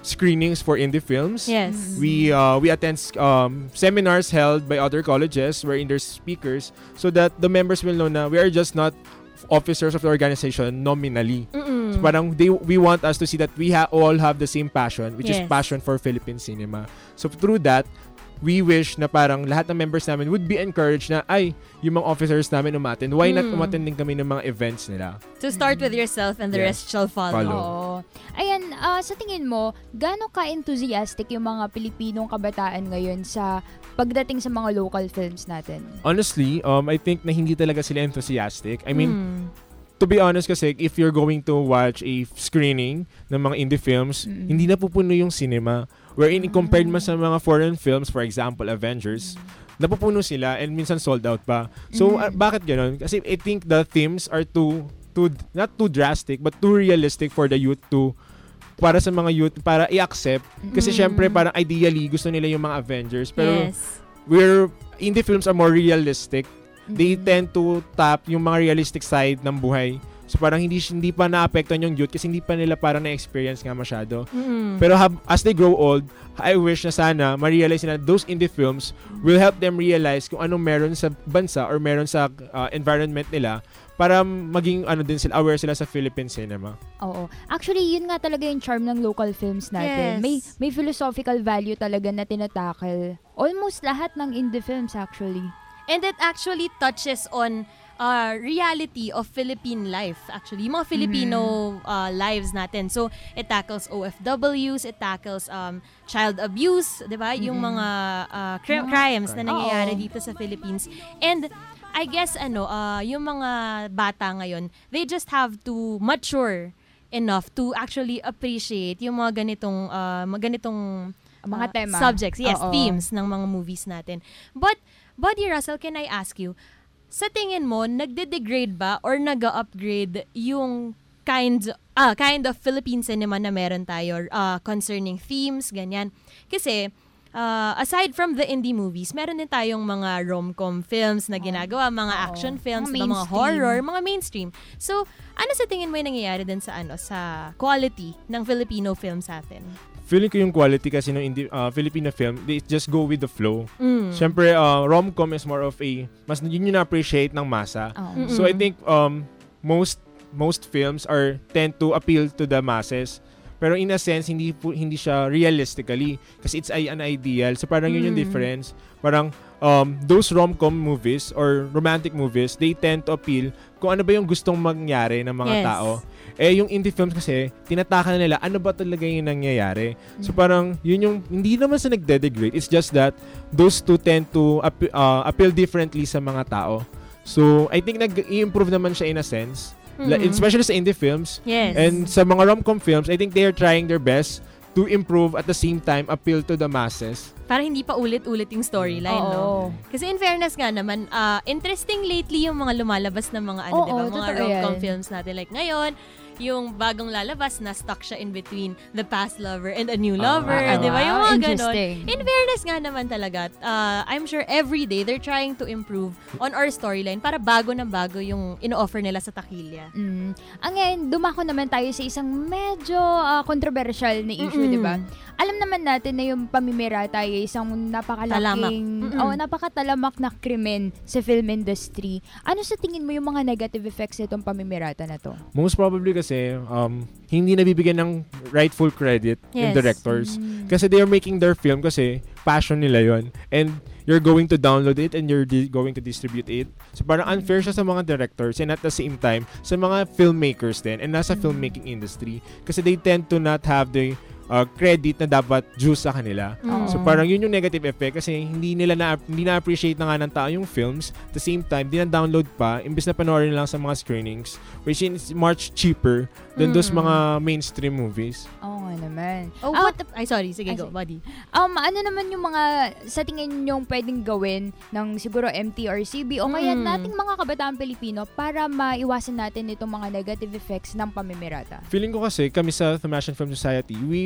screenings for indie films. Yes. We uh, we attend um, seminars held by other colleges wherein there's speakers so that the members will know na we are just not officers of the organization nominally. Mm-mm. So parang they, we want us to see that we ha- all have the same passion, which Yes. is passion for Philippine cinema. So through that, we wish na parang lahat ng members namin would be encouraged na ay, yung mga officers namin umattend. Why not Mm. umattend din kami ng mga events nila? To start with yourself and the Yes. rest shall follow. Follow. Oo. Ayan, ah, sa tingin mo, gaano ka-enthusiastic yung mga Pilipinong kabataan ngayon sa pagdating sa mga local films natin? Honestly, um, I think na hindi talaga sila enthusiastic. I mean, Mm. to be honest kasi, if you're going to watch a screening ng mga indie films, Mm. hindi na pupuno yung cinema. Wherein, compared mo sa mga foreign films, for example, Avengers, napupuno sila and minsan sold out pa. So, Mm. uh, bakit ganun? Kasi I think the themes are too, too, not too drastic, but too realistic for the youth to, para sa mga youth, para i-accept. Kasi Mm. syempre, parang ideally, gusto nila yung mga Avengers. Pero, Yes. we're, indie films are more realistic. They tend to tap yung mga realistic side ng buhay. So parang hindi hindi pa naapektuhan yung youth kasi hindi pa nila parang na-experience nga masyado. Mm. Pero hab, as they grow old, I wish na sana ma-realize na those indie films will help them realize kung anong meron sa bansa or meron sa uh, environment nila para maging ano din sila, aware sila sa Philippine cinema. Oo. Actually, yun nga talaga yung charm ng local films natin. Yes. May may philosophical value talaga na tinatakil. Almost lahat ng indie films actually. And it actually touches on uh, reality of Philippine life, actually. Yung mga Filipino uh, lives natin. So, it tackles O F Ws, it tackles um, child abuse, di ba? Yung mga uh, cri- crimes na nangyayari Oo. dito sa Philippines. And I guess, ano, uh, yung mga bata ngayon, they just have to mature enough to actually appreciate yung mga ganitong, uh, mga ganitong Mga uh, tema. subjects, yes, Oo. themes ng mga movies natin. But, Buddy Russell, can I ask you, sa tingin mo, nagde-degrade ba or nag-upgrade yung kind, ah, kind of Philippine cinema na meron tayo uh, concerning themes, ganyan? Kasi, uh, aside from the indie movies, meron din tayong mga rom-com films na ginagawa, mga action films, Mga mga, mga mainstream. horror, mga mainstream. So, ano sa tingin mo yung nangyayari din sa ano sa quality ng Filipino films atin? Feeling ko yung quality kasi ng indie, uh, Filipino film, they just go with the flow. Mm. Siyempre, uh, rom-com is more of a, mas yun yung na-appreciate ng masa. Oo. So I think um, most most films are tend to appeal to the masses. Pero in a sense, hindi po, hindi siya realistically kasi it's a, an ideal. So parang yun yung Mm. difference. Parang um, those rom-com movies or romantic movies, they tend to appeal kung ano ba yung gustong mangyari ng mga Yes. tao. Eh, yung indie films kasi, tinataka na nila, ano ba talaga yung nangyayari? So, parang, yun yung, hindi naman sa nagde-degrade. It's just that, those two tend to ap- uh, appeal differently sa mga tao. So, I think nag-i-improve naman siya in a sense. La- Mhm. Especially sa indie films. Yes. And sa mga rom-com films, I think they are trying their best to improve at the same time appeal to the masses. Para hindi pa ulit-ulit yung storyline, Oo. no? Kasi in fairness nga naman, uh, interesting lately yung mga lumalabas na mga ano, Oo, di ba? Mga totoo rom-com yan. films natin. Like ngayon, yung bagong lalabas na stuck siya in between the past lover and a new lover, Ah, di ba? Yung mga ganon. interesting. In fairness nga naman talaga, uh, I'm sure every day they're trying to improve on our storyline para bago ng bago yung ino-offer nila sa takilya. Mm. Ang ngayon, dumako naman tayo sa isang medyo ah, controversial na issue, Mm-mm. di ba? Alam naman natin na yung pamimirata ay isang napakalaking, Talamak. oh, napakatalamak na krimen sa film industry. Ano sa tingin mo yung mga negative effects nitong pamimirata na to? Most probably kasi, um, hindi nabibigyan ng rightful credit yung Yes. directors. Kasi they are making their film kasi passion nila yon. And you're going to download it and you're di- going to distribute it. So parang unfair siya sa mga directors and at the same time, sa mga filmmakers din and nasa filmmaking industry. Kasi they tend to not have the uh, credit na dapat due sa kanila. Mm. So parang yun yung negative effect kasi hindi nila na hindi na-appreciate na nga ng tao yung films. At the same time, di na-download pa imbes na panoorin lang sa mga screenings which is much cheaper than those Mm. mga mainstream movies. Oo nga naman. Oh, Ah, what the- Ay, sorry. Sige, Ay, go, sige. buddy. Um, ano naman yung mga sa tingin yung pwedeng gawin ng siguro M T R C B o kaya Mm. nating mga kabataan Pilipino para maiwasan natin itong mga negative effects ng pamimirata? Feeling ko kasi kami sa Thamashan Film Society, we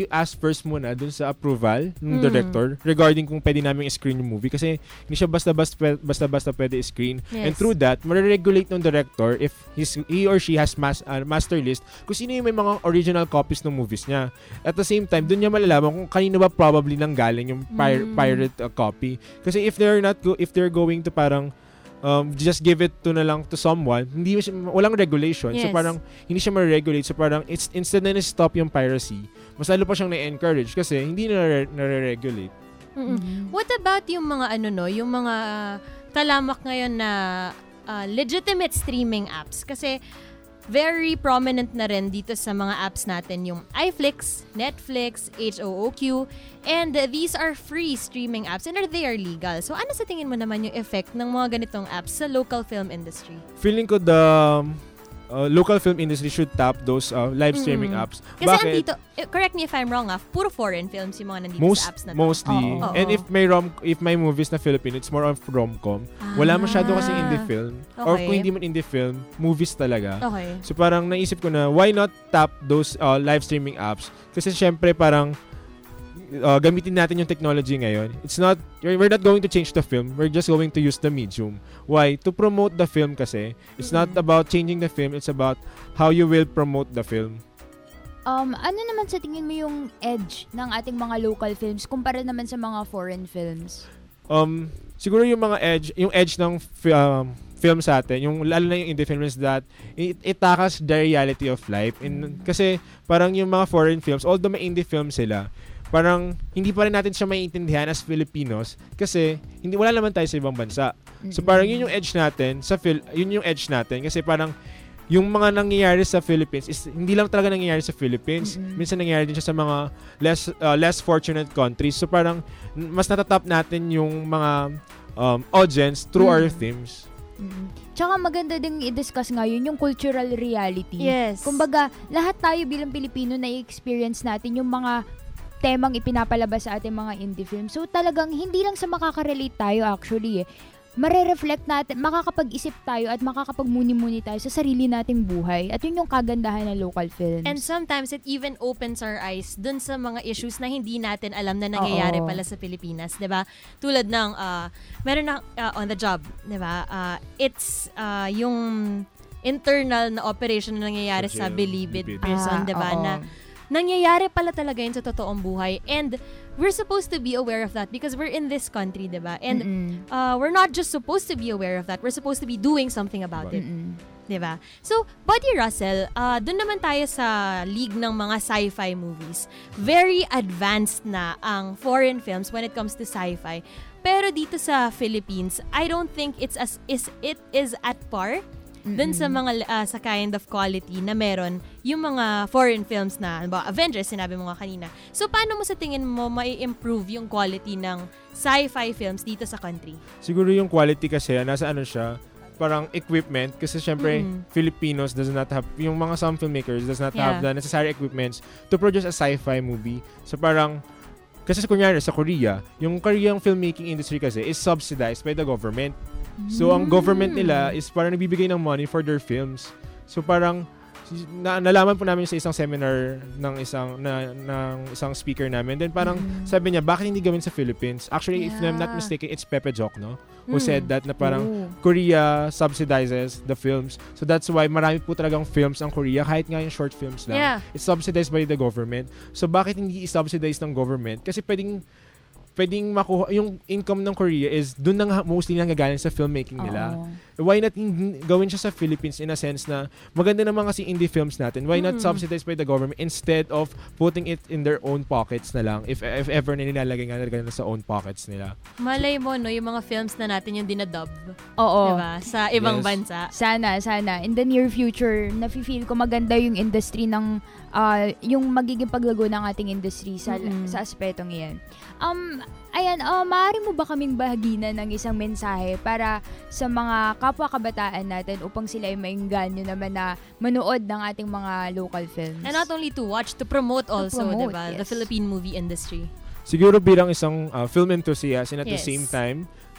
i-ask first muna dun sa approval ng Mm. director regarding kung pwede namin i-screen yung movie kasi hindi siya basta-basta basta-basta pwede i-screen. Yes. And through that, mariregulate ng director if his, he or she has mas, uh, master list kung sino yung may mga original copies ng movies niya. At the same time, dun niya malalaman kung kanino ba probably nanggaling yung pir- Mm. pirate uh, copy. Kasi if they're not go- if they're going to parang um, just give it to na lang to someone, hindi siya, walang regulation. So Yes. parang hindi siya ma-regulate. So parang it's, instead na stop yung piracy, mas lalo pa siyang na-encourage kasi hindi na na-regulate. Mm-mm. What about yung mga ano no, yung mga talamak ngayon na uh, legitimate streaming apps? Kasi very prominent na rin dito sa mga apps natin yung iFlix, Netflix, H O O Q, and uh, these are free streaming apps and are they are legal. So ano sa tingin mo naman yung effect ng mga ganitong apps sa local film industry? Feeling ko the um, uh, local film industry should tap those uh, live streaming Mm. apps. Kasi Bakit? andito, eh, correct me if I'm wrong ah, puro foreign films yung mga nandito Most, sa apps na to. mostly. Oo. And if may rom if may movies na Filipino, it's more of rom-com. Wala masyado kasi indie film. Or Okay. kung hindi man indie film, movies talaga. Okay. So parang naisip ko na, why not tap those uh, live streaming apps? Kasi syempre parang uh, gamitin natin yung technology ngayon. It's not, we're not going to change the film. We're just going to use the medium. Why? To promote the film kasi. It's not about changing the film. It's about how you will promote the film. Um, ano naman sa tingin mo yung edge ng ating mga local films kumpara naman sa mga foreign films? Um, siguro yung mga edge, yung edge ng fi- um, film sa atin, yung lalo na yung indie films that it, it tackles the reality of life. In, kasi parang yung mga foreign films, although may indie films sila, parang hindi pa rin natin siya maiintindihan as Filipinos kasi hindi wala naman tayo sa ibang bansa. So parang yun yung edge natin sa fil- yun yung edge natin kasi parang yung mga nangyayari sa Philippines is hindi lang talaga nangyayari sa Philippines. Mm-hmm. Minsan nangyayari din siya sa mga less uh, less fortunate countries. So parang mas natatap natin yung mga um, audience through mm-hmm. our themes. Mm-hmm. Tsaka maganda ding i-discuss ngayon yung cultural reality. Yes. Kumbaga, lahat tayo bilang Pilipino na i-experience natin yung mga temang ipinapalabas sa ating mga indie films. So talagang hindi lang sa makaka-relate tayo actually eh. Mare-reflect natin, makakapag-isip tayo at makakapag-muni-muni tayo sa sarili nating buhay. At yun yung kagandahan ng local films. And sometimes it even opens our eyes dun sa mga issues na hindi natin alam na nangyayari Oo. pala sa Pilipinas, 'di ba? Tulad ng uh, meron na uh, on the job, 'di ba? Uh, it's uh, yung internal na operation na nangyayari sa Bilibid prison, Ah, 'di ba? oo. Na nangyayari pala talaga yun sa totoong buhay. And we're supposed to be aware of that because we're in this country, diba? And Mm-mm. uh, we're not just supposed to be aware of that. We're supposed to be doing something about it. Mm-mm. Diba? So, Buddy Russell, uh, dun naman tayo sa league ng mga sci-fi movies. Very advanced na ang foreign films when it comes to sci-fi. Pero dito sa Philippines, I don't think it's as is it is at par dun sa mga uh, sa kind of quality na meron yung mga foreign films na ba Avengers sinabi mo nga kanina. So paano mo sa tingin mo mai-improve yung quality ng sci-fi films dito sa country? Siguro yung quality kasi nasa ano siya, parang equipment kasi syempre Mm. Filipinos does not have, yung mga some filmmakers does not Yeah. have the necessary equipments to produce a sci-fi movie. So parang kasi sa kunyari sa Korea, yung Korean filmmaking industry kasi is subsidized by the government. So ang government nila is parang nagbibigay ng money for their films. So parang na, nalaman po namin sa isang seminar ng isang na, ng isang speaker namin. Then parang Mm. sabi niya, bakit hindi gawin sa Philippines? Actually, if I'm not Yeah. mistaken, it's Pepe Jokno who Mm. said that na parang Oh. Korea subsidizes the films. So that's why marami po talagang films ang Korea kahit nga yung short films lang. Yeah. It's subsidized by the government. So bakit hindi i-subsidize ng government? Kasi pwedeng pwedeng makuha, yung income ng Korea is doon na mostly nanggagaling sa filmmaking nila. Why not in, gawin siya sa Philippines in a sense na maganda naman kasi indie films natin. Why not Mm. subsidized by the government instead of putting it in their own pockets na lang if, if ever na nilalagay nga nila sa own pockets nila. Malay mo, no, yung mga films na natin yung dinadub. Oo. Diba? Sa ibang Yes. bansa. Sana, sana. In the near future, nafe-feel ko maganda yung industry ng, ah, yung magiging paglago ng ating industry sa, Mm-mm. sa aspetong iyan. Um, ayan, uh, maaari mo ba kaming bahaginan ng isang mensahe para sa mga kapwa kabataan natin upang sila ay maingganyo naman na manood ng ating mga local films? And not only to watch, to promote also, promote, diba? The yes. Philippine movie industry. Siguro bilang isang uh, film enthusiast and at Yes. the same time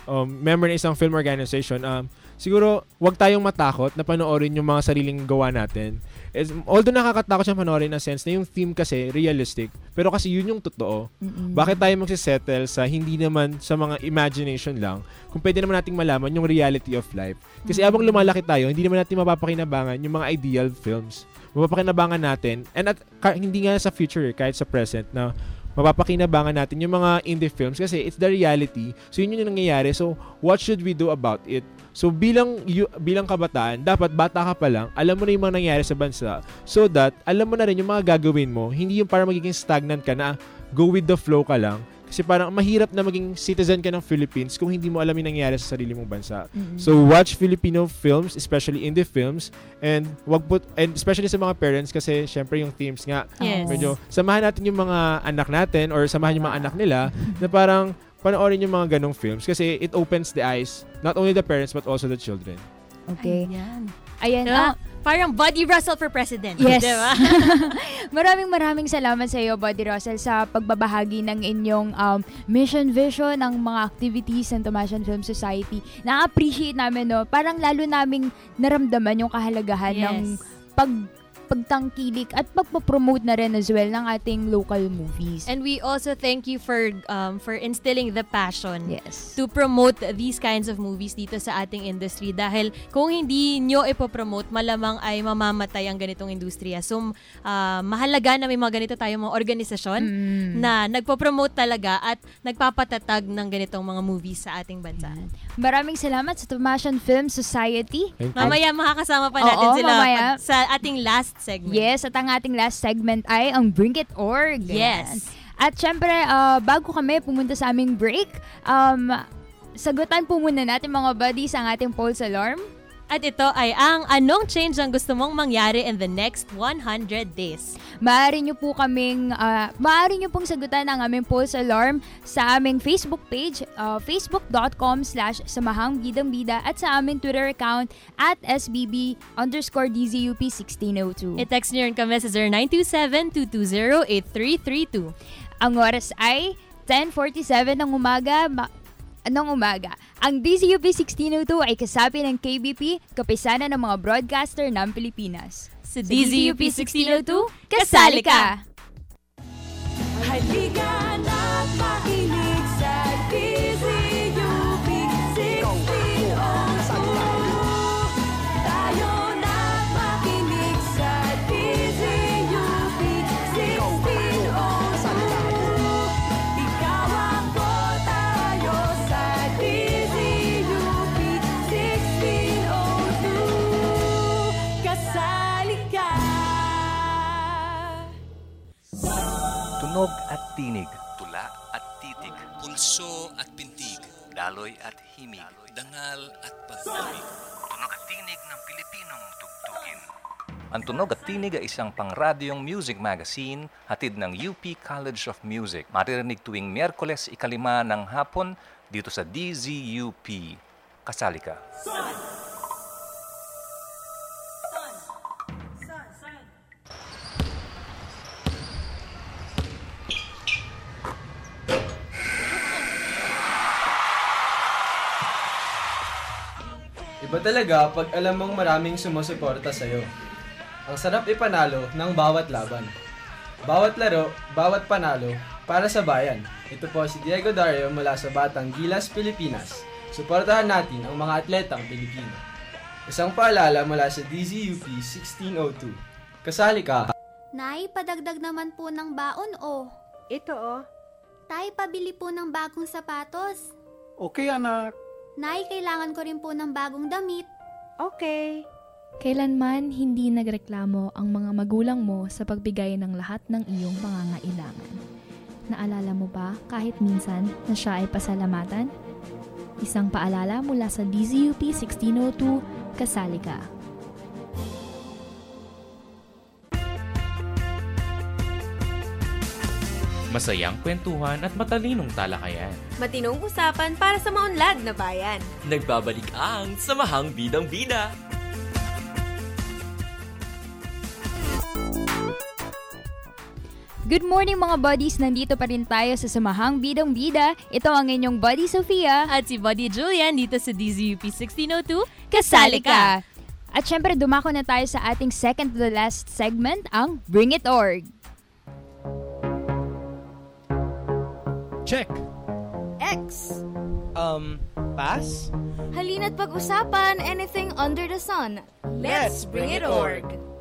um, member ng isang film organization, um, siguro wag tayong matakot na panoorin yung mga sariling gawa natin. Is, although nakakatakot siyang panoorin na sense na yung theme kasi realistic, pero kasi yun yung totoo. Mm-mm. Bakit tayo magsisettle sa hindi naman sa mga imagination lang kung pwede naman nating malaman yung reality of life? Kasi Mm-mm. abang lumalaki tayo, hindi naman natin mapapakinabangan yung mga ideal films. Mapapakinabangan natin, and at, ka, hindi nga sa future, kahit sa present, na mapapakinabangan natin yung mga indie films kasi it's the reality. So yun yung nangyayari. So what should we do about it? So bilang yu, bilang kabataan, dapat bata ka pa lang, alam mo na yung mga nangyayari sa bansa so that alam mo na rin yung mga gagawin mo. Hindi yung para magiging stagnant ka na go with the flow ka lang. Kasi parang mahirap na maging citizen ka ng Philippines kung hindi mo alam yung nangyayari sa sarili mong bansa. Mm-hmm. So watch Filipino films, especially indie films, and wag put and especially sa mga parents kasi syempre yung themes nga Yes. medyo samahan natin yung mga anak natin or samahan yung mga anak nila na parang panoorin yung mga ganong films kasi it opens the eyes, not only the parents but also the children. Okay. Ayan. Ayan. Diba? ah, Parang Buddy Russell for president. Yes. Diba? maraming maraming salamat sa iyo, Buddy Russell, sa pagbabahagi ng inyong um, mission vision, ang mga activities ng Tomasian Film Society. Na-appreciate namin, no? Parang lalo naming naramdaman yung kahalagahan Yes. ng pag pagtangkilik at pagpapromote na rin as well ng ating local movies. And we also thank you for um, for instilling the passion Yes. to promote these kinds of movies dito sa ating industry. Dahil kung hindi nyo ipopromote, malamang ay mamamatay ang ganitong industriya. So, uh, mahalaga na may mga ganito tayong mga organisasyon Mm. na nagpo-promote talaga at nagpapatatag ng ganitong mga movies sa ating bansa. Maraming salamat sa Tomasian Film Society. Mamaya makakasama pa natin Oo, sila mamaya. pag- sa ating last segment. Yes, at ang ating last segment ay ang Bring It Org. Yes. Ayan. At syempre, uh, bago kami pumunta sa aming break, um, sagutan po muna natin mga buddies ang ating Pulse Alarm. At ito ay ang anong change ang gusto mong mangyari in the next one hundred days. Maaari nyo po kaming, uh, maaari nyo pong sagutan ang aming Pulse Alarm sa aming Facebook page, uh, facebook.com slash samahang bidang bida at sa aming Twitter account at sbb underscore dzup1602. I-text nyo rin kami sa zero nine two seven, two two zero, eight three three two. Ang oras ay ten forty-seven ng umaga, ma- ng umaga. Ang D Z U P sixteen oh two ay kasapi ng K B P, kapisanan ng mga broadcaster ng Pilipinas. Sa D Z U P sixteen oh two, kasali ka! Halika na't makinig sa D Z U P sixteen oh two. Tayo na't makinig sa D Z U P sixteen oh two. Ikaw ako, tayo sa D Z U P sixteen oh two. Kasali ka! Tunog at tinig. Tula at titig. Pulso at pintig. Daloy at himig. Dangal at pagtubig. Tunog at tinig ng Pilipinong tugtugin. Ang Tunog at Tinig ay isang pangradyong music magazine hatid ng U P College of Music. Maririnig tuwing Miyerkules ikalima ng hapon dito sa D Z U P. Kasali ka. Iba talaga pag alam mong maraming sumusuporta sa'yo. Ang sarap ipanalo ng bawat laban. Bawat laro, bawat panalo, para sa bayan. Ito po si Diego Dario mula sa Batang Gilas, Pilipinas. Suportahan natin ang mga atletang Pilipino. Isang paalala mula sa D Z U P sixteen oh two. Kasali ka! Nay, padagdag naman po ng baon oh. Ito oh. Tay, pabili po ng bagong sapatos. Okay, anak. Nay, kailangan ko rin po ng bagong damit. Okay. Kailanman hindi nagreklamo ang mga magulang mo sa pagbigay ng lahat ng iyong pangangailangan. Naalala mo ba kahit minsan na siya ay pasalamatan? Isang paalala mula sa D Z U P sixteen oh two, kasali ka. Masayang kwentuhan at matalinong talakayan. Matinong usapan para sa maunlad na bayan. Nagbabalik ang Samahang Bidang Bida. Good morning mga buddies! Nandito pa rin tayo sa Samahang Bidang Bida. Ito ang inyong buddy Sofia. At si buddy Julian dito sa D Z U P sixteen oh two. Kasali ka! At syempre, dumako na tayo sa ating second to the last segment, ang Bring It Org. Check. X. Um, pass? Halina't pag-usapan anything under the sun. Let's bring it org.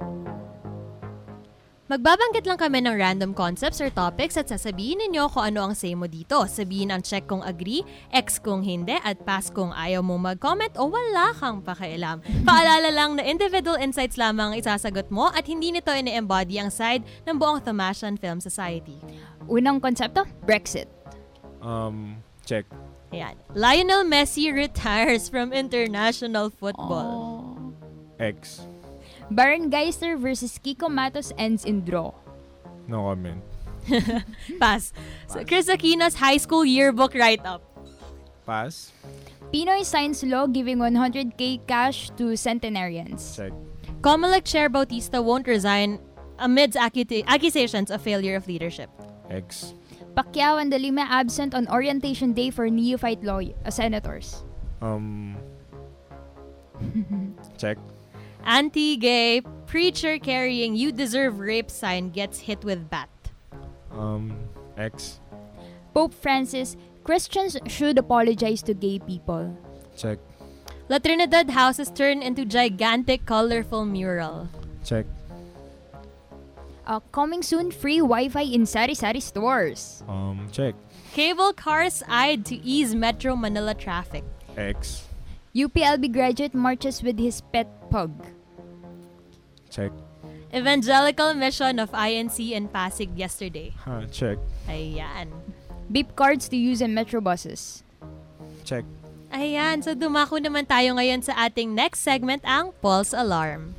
Magbabanggit lang kami ng random concepts or topics at sasabihin ninyo kung ano ang say mo dito. Sabihin ang check kung agree, X kung hindi, at pass kung ayaw mo mag-comment o wala kang pakialam. Paalala lang na individual insights lamang ang isasagot mo at hindi nito ini-embody ang side ng buong Thomasian Film Society. Unang konsepto, Brexit. Um, check. Ayan. Lionel Messi retires from international football. X. Baron Geister versus Kiko Matos ends in draw. No comment. Pass. So, Chris Aquino's high school yearbook write-up. Pass. Pinoy Science Law giving one hundred k cash to centenarians. Check. Comelec Chair Bautista won't resign amidst accu- accusations of failure of leadership. X. Pacquiao and De Lima absent on orientation day for neophyte law uh, senators. Um. Check. Anti-gay preacher carrying "You deserve rape" sign gets hit with bat. Um, X. Pope Francis, Christians should apologize to gay people. Check. La Trinidad houses turn into gigantic colorful mural. Check. Uh, coming soon, free Wi-Fi in sari-sari stores. Um, check. Cable cars eyed to ease Metro Manila traffic. X. U P L B graduate marches with his pet pug. Check. Evangelical mission of I N C in Pasig yesterday. Huh, check. Ayan. Beep cards to use in metro buses. Check. Ayan. So dumako naman tayo ngayon sa ating next segment, ang Pulse Alarm.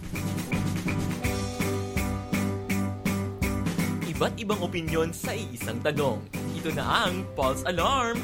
Iba't ibang opinyon sa iisang tanong. Ito na ang Pulse Alarm!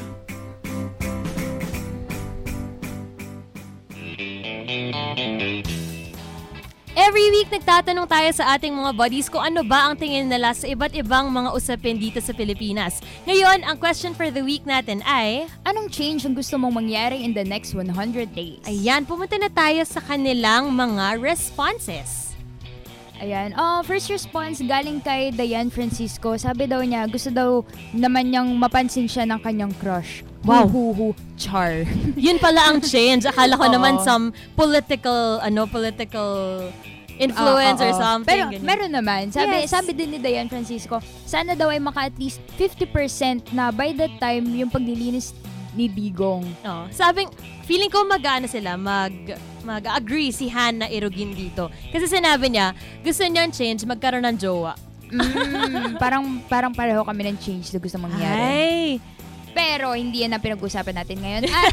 Every week, nagtatanong tayo sa ating mga buddies kung ano ba ang tingin nila sa iba't ibang mga usapin dito sa Pilipinas. Ngayon, ang question for the week natin ay, anong change ang gusto mong mangyari in the next one hundred days? Ayan, pumunta na tayo sa kanilang mga responses. Ayan. Oh, first response galing kay Diane Francisco. Sabi daw niya, gusto daw naman niyang mapansin siya ng kanyang crush. Wow. Hu-hu-hu. Char. Yun pala ang change. Akala ko Oo. naman some political, ano, political influence Oo, or oo. something. Pero ganyan. meron naman. Sabi, Yes. sabi din ni Diane Francisco, sana daw ay maka at least fifty percent na by that time yung paglilinis ni Digong. Oh, sabing, feeling ko mag-ano sila, mag, mag-agree si Hannah Irugin dito. Kasi sinabi niya, gusto niyang change, magkaroon ng jowa. Mm, parang parang pareho kami ng change na gusto mangyari. Ay! Pero hindi yan ang pinag-usapan natin ngayon. At,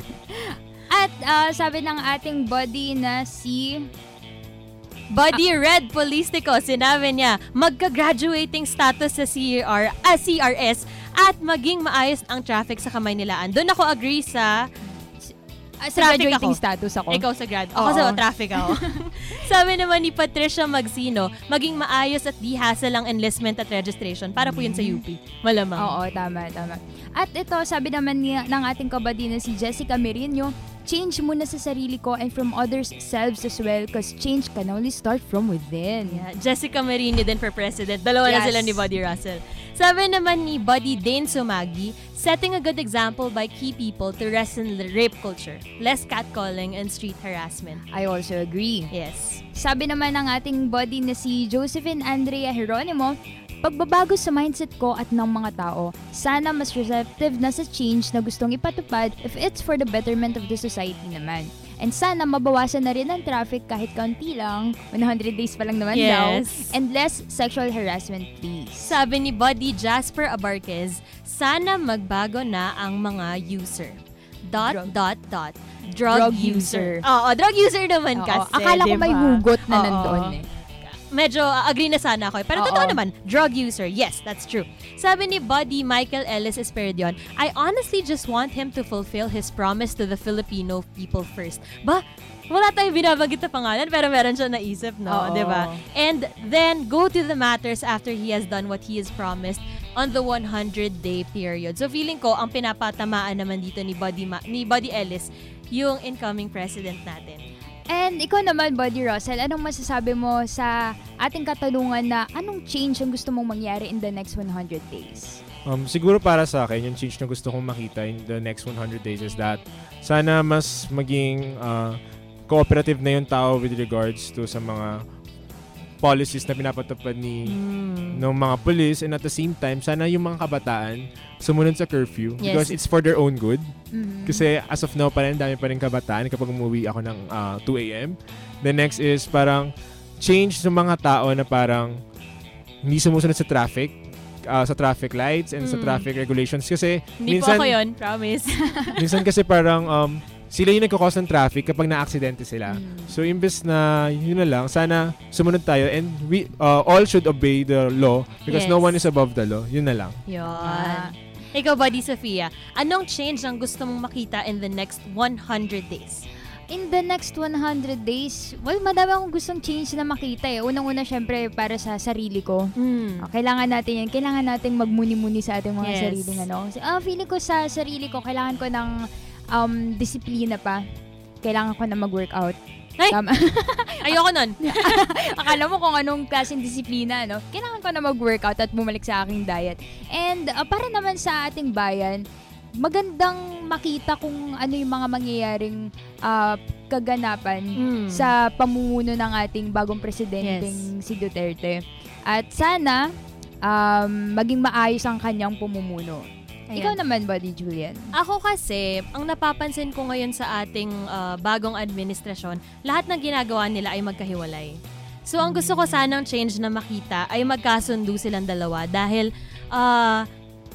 at uh, sabi ng ating buddy na si... Buddy Red Polistico, sinabi niya, magka-graduating status sa C R, ah, C R S at maging maayos ang traffic sa Kamaynilaan. Doon ako agree sa... Uh, sa traffic graduating ako. status ako. Ikaw sa grad. Ako Oo. sa traffic ako. Sabi naman ni Patricia Magsino, maging maayos at di hassle ang enlistment at registration. Para po yun sa U P. Malamang. Oo, tama, tama. At ito, sabi naman niya, ng ating kabady na si Jessica Merino, change muna sa sarili ko and from others' selves as well because change can only start from within. Yeah, Jessica Marini din for president. Dalawa na Yes. sila ni Buddy Russell. Sabi naman ni Buddy Dane Sumagi, setting a good example by key people to lessen the rape culture, less catcalling and street harassment. I also agree. Yes. Sabi naman ng ating buddy na si Josephine Andrea Geronimo, pagbabago sa mindset ko at ng mga tao, sana mas receptive na sa change na gustong ipatupad if it's for the betterment of the society naman. And sana mabawasan na rin ang traffic kahit kaunti lang, one hundred days pa lang naman Yes. daw, and less sexual harassment please. Sabi ni Buddy Jasper Abarquez, sana magbago na ang mga user. Dot, Drug. dot, dot. Drug, Drug user. user. Oo, drug user naman Oo, kasi. akala ko diba? may hugot na Oo. nandoon eh. medyo uh, agree na sana ako. Pero Oo. totoo naman, drug user. Yes, that's true. Sabi ni Buddy Michael Ellis Esperidion, I honestly just want him to fulfill his promise to the Filipino people first. Ba, wala tayong binabanggit na pangalan, pero meron siya naisip, no? Oo. Diba? And then, go to the matters after he has done what he has promised on the one hundred day period. So, feeling ko, ang pinapatamaan naman dito ni Buddy, Ma- ni Buddy Ellis, yung incoming president natin. And ikaw naman, Buddy Russell, anong masasabi mo sa ating katanungan na anong change ang gusto mong mangyari in the next one hundred days? Um, siguro para sa akin, yung change na gusto kong makita in the next one hundred days is that sana mas maging uh, cooperative na yung tao with regards to sa mga policies na pinapatupad ni mm. ng mga police, and at the same time, sana yung mga kabataan sumunod sa curfew Yes. because it's for their own good. Mm-hmm. Kasi as of now, pa rin, dami pa rin kabataan kapag umuwi ako ng uh, two a.m. The next is parang change sa mga tao na parang hindi sumusunod sa traffic, uh, sa traffic lights and mm. sa traffic regulations. Kasi Hindi minsan, po ako yun, promise. minsan kasi parang um, sila yung nagkakos ng traffic kapag na-aksidente sila. Mm. So, imbes na yun na lang, sana sumunod tayo and we uh, all should obey the law because Yes. no one is above the law. Yun na lang. Yun. Ikaw, Buddy Sofia, anong change ang gusto mong makita in the next one hundred days? In the next one hundred days, well, madami akong gustong change na makita eh. Unang-una, syempre, para sa sarili ko. Mm. Uh, kailangan natin yan. Kailangan natin magmuni-muni sa ating mga Yes. sariling ano. Kasi, ah, feeling ko sa sarili ko, kailangan ko ng um, disiplina pa. Kailangan ko na mag-workout. Ay! Tama. Ayoko nun. Akala mo kung anong klaseng disiplina, no? Kailangan ko na mag-workout at bumalik sa aking diet. And uh, para naman sa ating bayan, magandang makita kung ano yung mga mangyayaring uh, kaganapan Mm. sa pamumuno ng ating bagong presidenteng Yes. si Duterte. At sana um, maging maayos ang kanyang pamumuno. Ayan. Ikaw naman, Buddy Julian. Ako kasi, ang napapansin ko ngayon sa ating uh, bagong administrasyon, lahat ng ginagawa nila ay magkahiwalay. So, ang gusto ko sanang change na makita ay magkasundo silang dalawa dahil uh,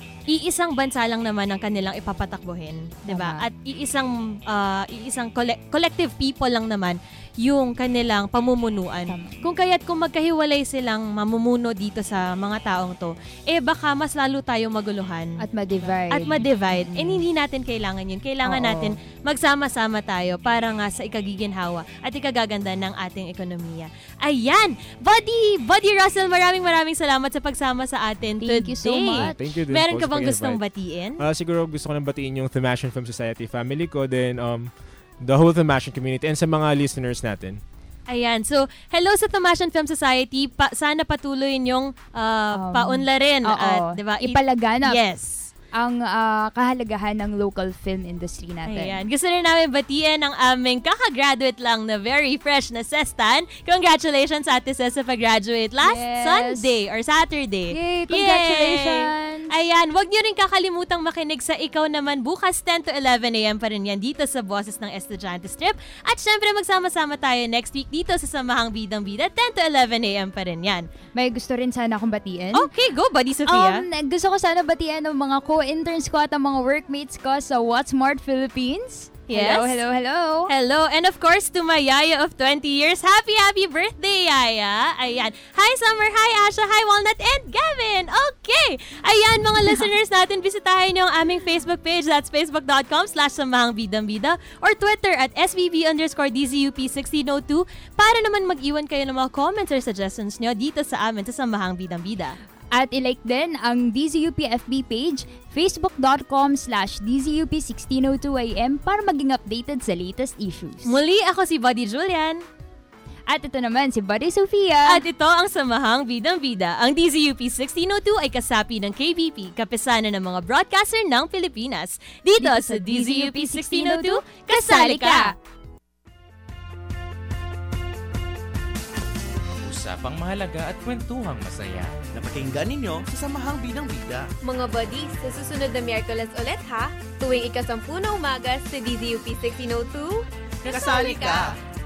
iisang bansa lang naman ang kanilang ipapatakbuhin, 'di ba? Tama. At iisang uh, iisang colle- collective people lang naman yung kanilang pamumunuan. Tama. Kung kaya't kung magkahiwalay silang mamumuno dito sa mga taong to, eh baka mas lalo tayong maguluhan At ma-divide. at ma-divide. And hindi natin kailangan yun. Kailangan Oo. natin magsama-sama tayo para nga sa ikagiginhawa at ikagaganda ng ating ekonomiya. Ayan! Buddy! Buddy Russell, maraming maraming salamat sa pagsama sa atin today. Thank you so much. Thank you din Meron po ka sa bang gustong pag-invite. batiin? Uh, siguro gusto ko nang batiin yung Thomasian Film Society family ko, then um, the whole Thomasian community, and sa mga listeners natin. Ayan. So, hello sa Thomasian Film Society. Pa- sana patuloy niyong uh, Um, paunlarin. oo. At, diba, i- Ipalaganap. Yes. Ang ah, kahalagahan ng local film industry natin. Ayan. Gusto rin namin batiin ang aming kakagraduate lang na very fresh na Sestan. Congratulations, Ate Ses, sa pag-graduate last Yes. Sunday or Saturday. Yay! Congratulations! Yay! Ayan. Huwag niyo rin kakalimutang makinig sa Ikaw Naman bukas ten to eleven a.m. pa rin yan dito sa Boses ng Estudyante Strip. At syempre, magsama-sama tayo next week dito sa Samahang Bidang Bida ten to eleven a.m. pa rin yan. May gusto rin sana akong batiin. Okay, go, Buddy Sofia. Um, gusto ko sana batian ng mga co-interns ko at ang mga workmates ko sa What's Smart Philippines. Yes. Hello, hello, hello. Hello, and of course to my Yaya of twenty years. Happy, happy birthday, Yaya. Ayan. Hi, Summer. Hi, Asha. Hi, Walnut. And Gavin. Okay. Ayan, mga listeners natin, bisitahin niyo ang aming Facebook page. That's facebook.com slash samahang bidang-bida or Twitter at sbb underscore dzup sixteen oh two para naman mag-iwan kayo ng mga comments or suggestions niyo dito sa amin sa Samahang Bidang-Bida. At ilike din ang D Z U P F B page, facebook.com slash dzup1602 am para maging updated sa latest issues. Muli, ako si Buddy Julian. At ito naman si Buddy Sofia. At ito ang Samahang Bidang-Bida. Ang D Z U P sixteen oh two ay kasapi ng K B P, kapisanan ng mga broadcaster ng Pilipinas. Dito, Dito sa D Z U P sixteen oh two, kasali ka! Usapang mahalaga at kwentuhang masaya. Napakinggan ninyo sa Samahang Bidang Bida. Mga buddies, sa susunod na Miyerkules ulit ha, tuwing ikasampu na umaga sa D Z U P sixteen oh two, Kasali ka!